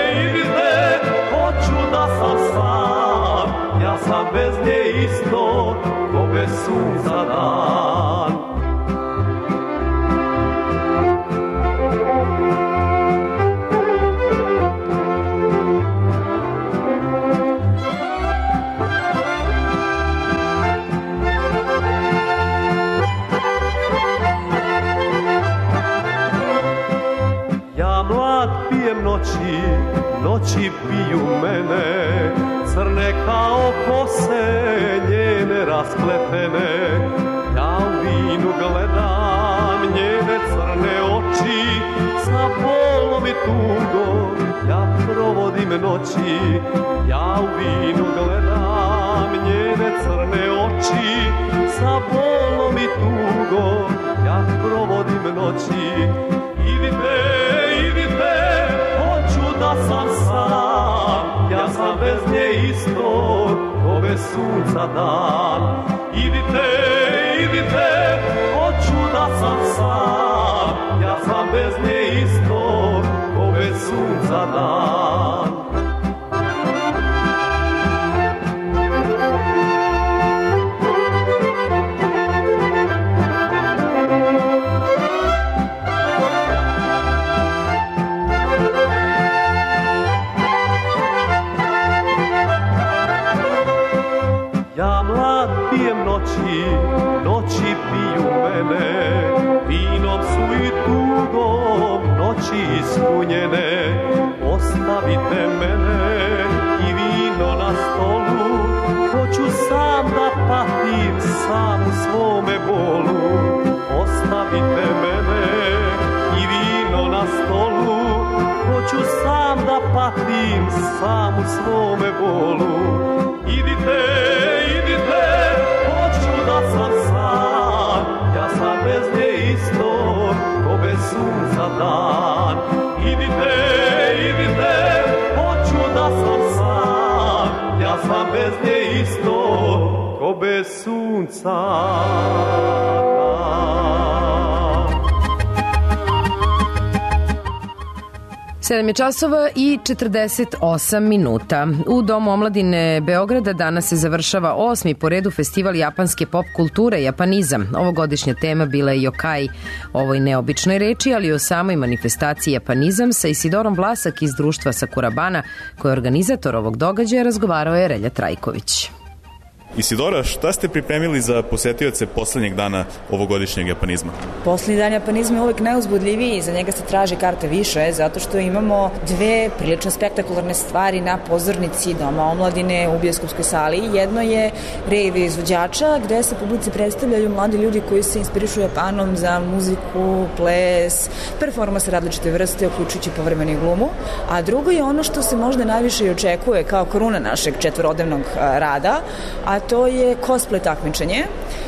da sam sam, ja sam bez nje isto, ko bez sunca dan. Ja mlad pijem noći, noći piju mene, crne kao kose njene raspletene. Ja u vinu gledam njene crne oči, sa bolom i tugom ja provodim noći. Ja u vinu gledam njene crne oči, sa bolom i tugom ja provodim noći. Idite, hoću da sam sam, ja sam bez nje isto, ko bez sunca dan. Idite, hoću da sam sam, ja sam bez nje isto, ko bez sunca dan. Ja mlad pijem noći piju mene, vinom su i tugom noći ispunjene. Ostavite mene i vino na stolu, hoću sam da patim sam u svome bolu. Ostavite mene i vino na stolu, hoću sam da patim sam u svome bolu. Idite, hoću da sam sam, ja sam bez nje isto, ko bez sunca dan. Idite, hoću da sam sam, ja sam bez nje isto, ko bez sunca dan. 7 je časova i 48 minuta. U Domu omladine Beograda danas se završava 8. po redu festival japanske pop kulture Japanizam. Ovogodišnja tema bila je yokai, ovoj neobičnoj reči, ali o samoj manifestaciji Japanizam sa Isidorom Vlasak iz društva Sakurabana, koji je organizator ovog događaja, razgovarao je Relja Trajković. Isidora, šta ste pripremili za posetioce poslednjeg dana ovogodišnjeg japanizma? Poslednji dan japanizma je uvek najuzbudljiviji i za njega se traži karte više, zato što imamo dve prilično spektakularne stvari na pozornici Doma omladine u bioskopskoj sali. Jedno je rejve izvođača, gde se publici predstavljaju mladi ljudi koji se inspirišu Japanom za muziku, ples, performanse različite vrste, uključujući povremeno i glumu. A drugo je ono što se možda najviše i očekuje kao koruna našeg četvorodnevnog rada, a to je cosplay takmičenje.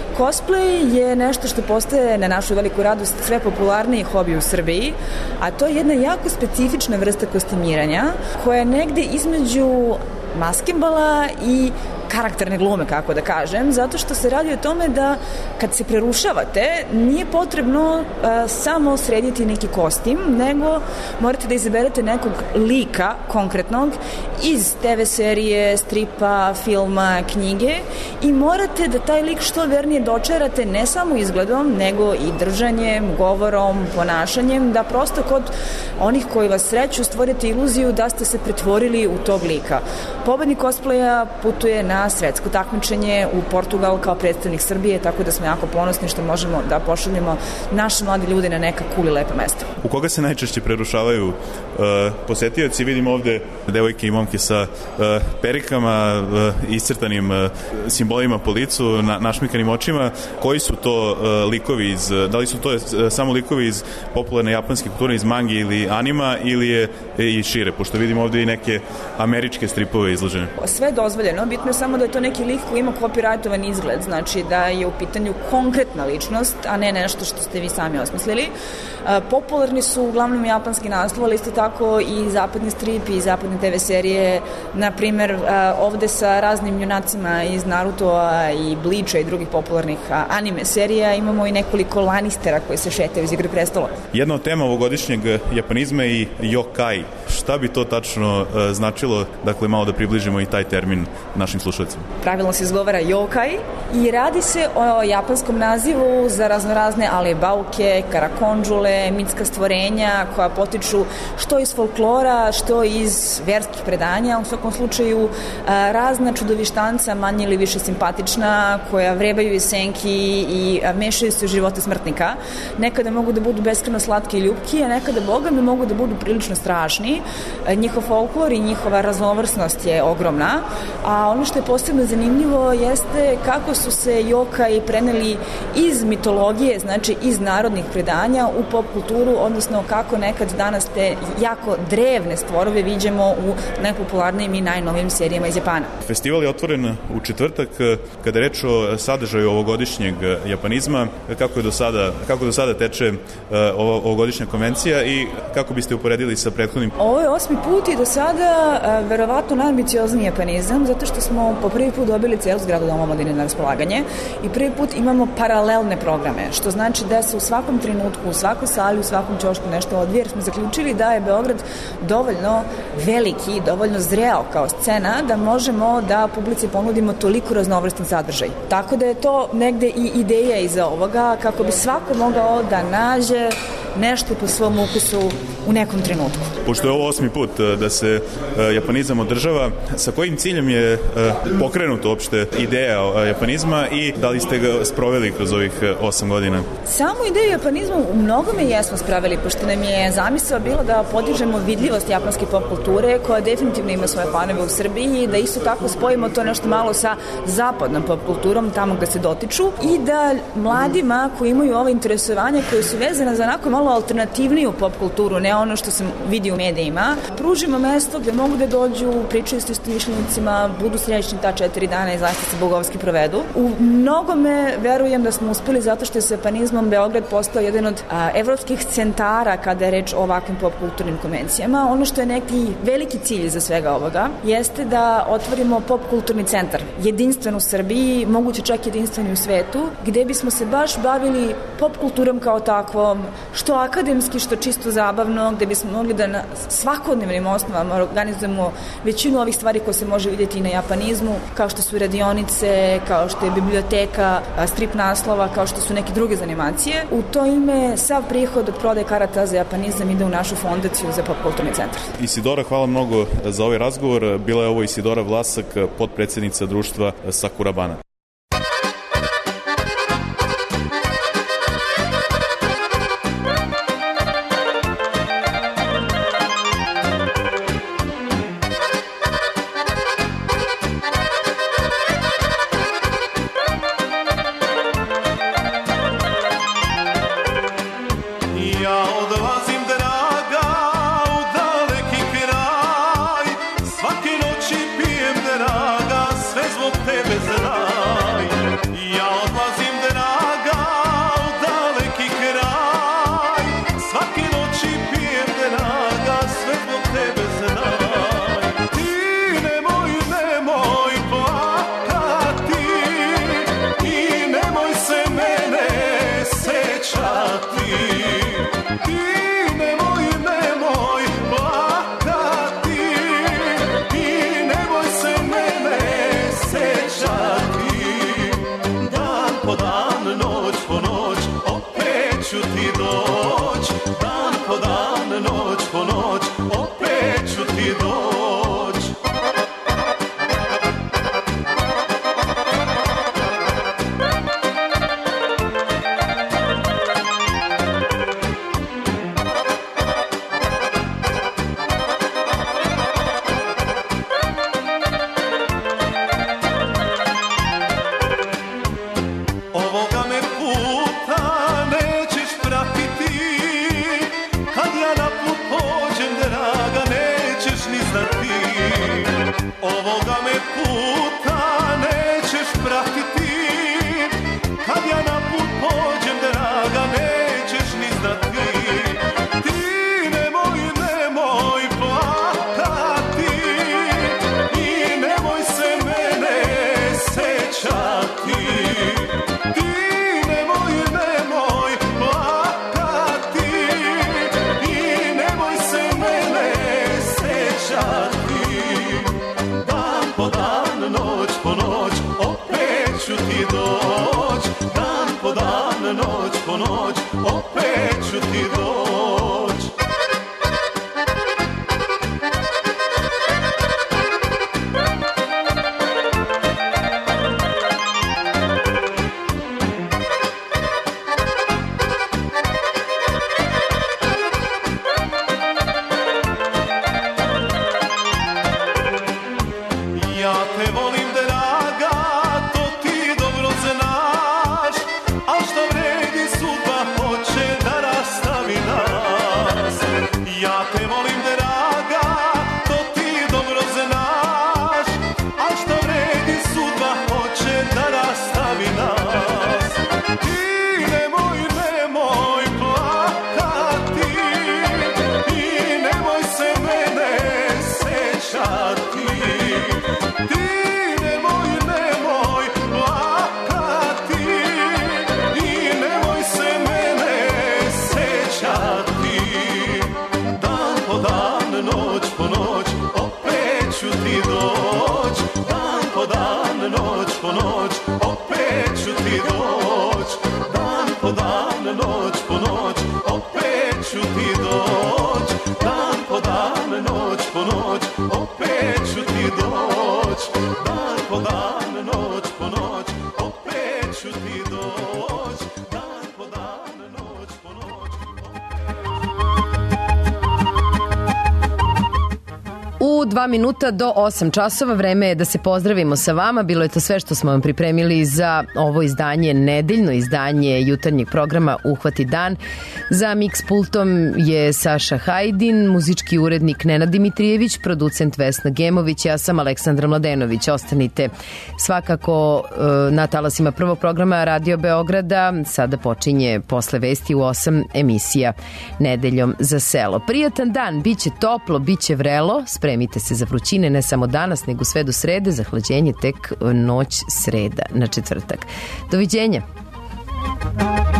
Cosplay je nešto što postaje na našu veliku radost sve popularniji hobi u Srbiji, a to je jedna jako specifična vrsta kostimiranja koja je negde između maskembala i karakterne glume, kako da kažem, zato što se radi o tome da kad se prerušavate nije potrebno samo srediti neki kostim, nego morate da izaberete nekog lika konkretnog iz TV serije, stripa, filma, knjige i morate da taj lik što vernije dočarate ne samo izgledom, nego i držanjem, govorom, ponašanjem, da prosto kod onih koji vas sreću stvorite iluziju da ste se pretvorili u tog lika. Pobednik cosplaya putuje na svetsko takmičenje u Portugal kao predstavnik Srbije, tako da smo jako ponosni što možemo da pošaljemo naše mlade ljude na neka cool i lepa mesta. U koga se najčešće prerušavaju posetioci? Vidimo ovde devojke i momke sa perikama, iscrtanim simbolima po licu, našmikanim očima. Koji su to likovi da li su to samo likovi iz popularne japanske kulture, iz mangi ili anima, ili je i šire, pošto vidimo ovde i neke američke stripove izložene? Sve je dozvoljeno, bitno je samo da je to neki lik koji ima copyrightovan izgled, znači da je u pitanju konkretna ličnost, a ne nešto što ste vi sami osmislili. Popularni su uglavnom japanski naslov, ali isto tako i zapadni strip i zapadne TV serije, na primer ovde sa raznim junacima iz Narutoa i Bleacha i drugih popularnih anime serija imamo i nekoliko Lannistera koji se šetaju iz Igre prestola. Jedna od tema ovogodišnjeg japanizma je i yokai. Šta bi to tačno značilo? Dakle, malo da približimo i taj termin našim slušalcima. Pravilno se izgovara yokai i radi se o japanskom nazivu za raznorazne alebauke, karakondžule, mitska stvorenja koja potiču što iz folklora, što iz verskih predanja. U svakom slučaju razna čudovištanca, manje ili više simpatična, koja vrebaju iz senki i mešaju se u živote smrtnika. Nekada mogu da budu beskrajno slatki i ljubki, a nekada, boga mi, mogu da budu prilično strašni. njihov folklor i njihova raznovrsnost je ogromna, a ono što je posebno zanimljivo jeste kako su se yokai preneli iz mitologije, znači iz narodnih predanja u pop kulturu, odnosno kako nekad danas te jako drevne stvorove viđemo u najpopularnijim i najnovijim serijama iz Japana. Festival je otvoren u četvrtak. Kada je reč o sadržaju ovogodišnjeg japanizma, kako do sada teče ovogodišnja konvencija i kako biste uporedili sa prethodnim? Ovo je 8. put i do sada verovatno najambiciozniji japanizam, zato što smo po prvi put dobili celu zgradu Doma omladine na raspolaganje i prvi put imamo paralelne programe, što znači da se u svakom trenutku, u svakoj sali, u svakom ćošku nešto odvije, jer smo zaključili da je Beograd dovoljno veliki, dovoljno zreo kao scena da možemo da publici ponudimo toliko raznovrstan sadržaj. Tako da je to negde i ideja iza ovoga, kako bi svako mogao da nađe nešto po svom ukusu u nekom trenutku. Pošto je ovo 8. put da se japanizam održava, sa kojim ciljem je pokrenuta uopšte ideja japanizma i da li ste ga sproveli kroz ovih 8 godina? Samu ideju japanizma u mnogome jesmo spravili, pošto nam je zamisao bilo da podižemo vidljivost japanske pop kulture, koja definitivno ima svoje fanove u Srbiji, i da isto tako spojimo to nešto malo sa zapadnom pop kulturom, tamo gde se dotiču, i da mladima koji imaju ova interesovanja, koje su vezane za onako malo alternativniju pop kulturu, ne ono što se vidi u medijima, pružimo mesto gde mogu da dođu, pričaju s istomišljenicima, budu srećni ta 4 dana i zaista se bogovski provedu. U mnogome verujem da smo uspeli, zato što je sa japanizmom Beograd postao jedan od evropskih centara kada je reč o ovakvim pop kulturnim konvencijama. Ono što je neki veliki cilj za svega ovoga jeste da otvorimo pop kulturni centar, jedinstven u Srbiji, moguće čak jedinstven u svetu, gde bismo se baš bavili pop kulturom kao takvom, što akademski, što čisto zabavno, gde bismo mogli da na svakodnevnim osnovama organizujemo većinu ovih stvari koje se može vidjeti i na japanizmu, kao što su radionice, kao što je biblioteka, strip naslova, kao što su neke druge animacije. U to ime sav prihod od prodaje karata za japanizam ide u našu fondaciju za pop kulturni centar. Isidora, hvala mnogo za ovaj razgovor. Bila je ovo Isidora Vlasak, potpredsjednica društva Sakurabana. 2 minuta do 8 časova. Vreme je da se pozdravimo sa vama. Bilo je to sve što smo vam pripremili za ovo izdanje, nedeljno izdanje jutarnjeg programa Uhvati dan. Za Mix pultom je Saša Hajdin, muzički urednik Nenad Dimitrijević, producent Vesna Gemović, ja sam Aleksandra Mladenović. Ostanite svakako na talasima prvog programa Radio Beograda. Sada počinje posle vesti u 8 emisija Nedeljom za selo. Prijatan dan, biće toplo, biće vrelo, spremite se za vrućine ne samo danas, nego sve do srede, zahlađenje tek noć sreda na četvrtak. Doviđenja.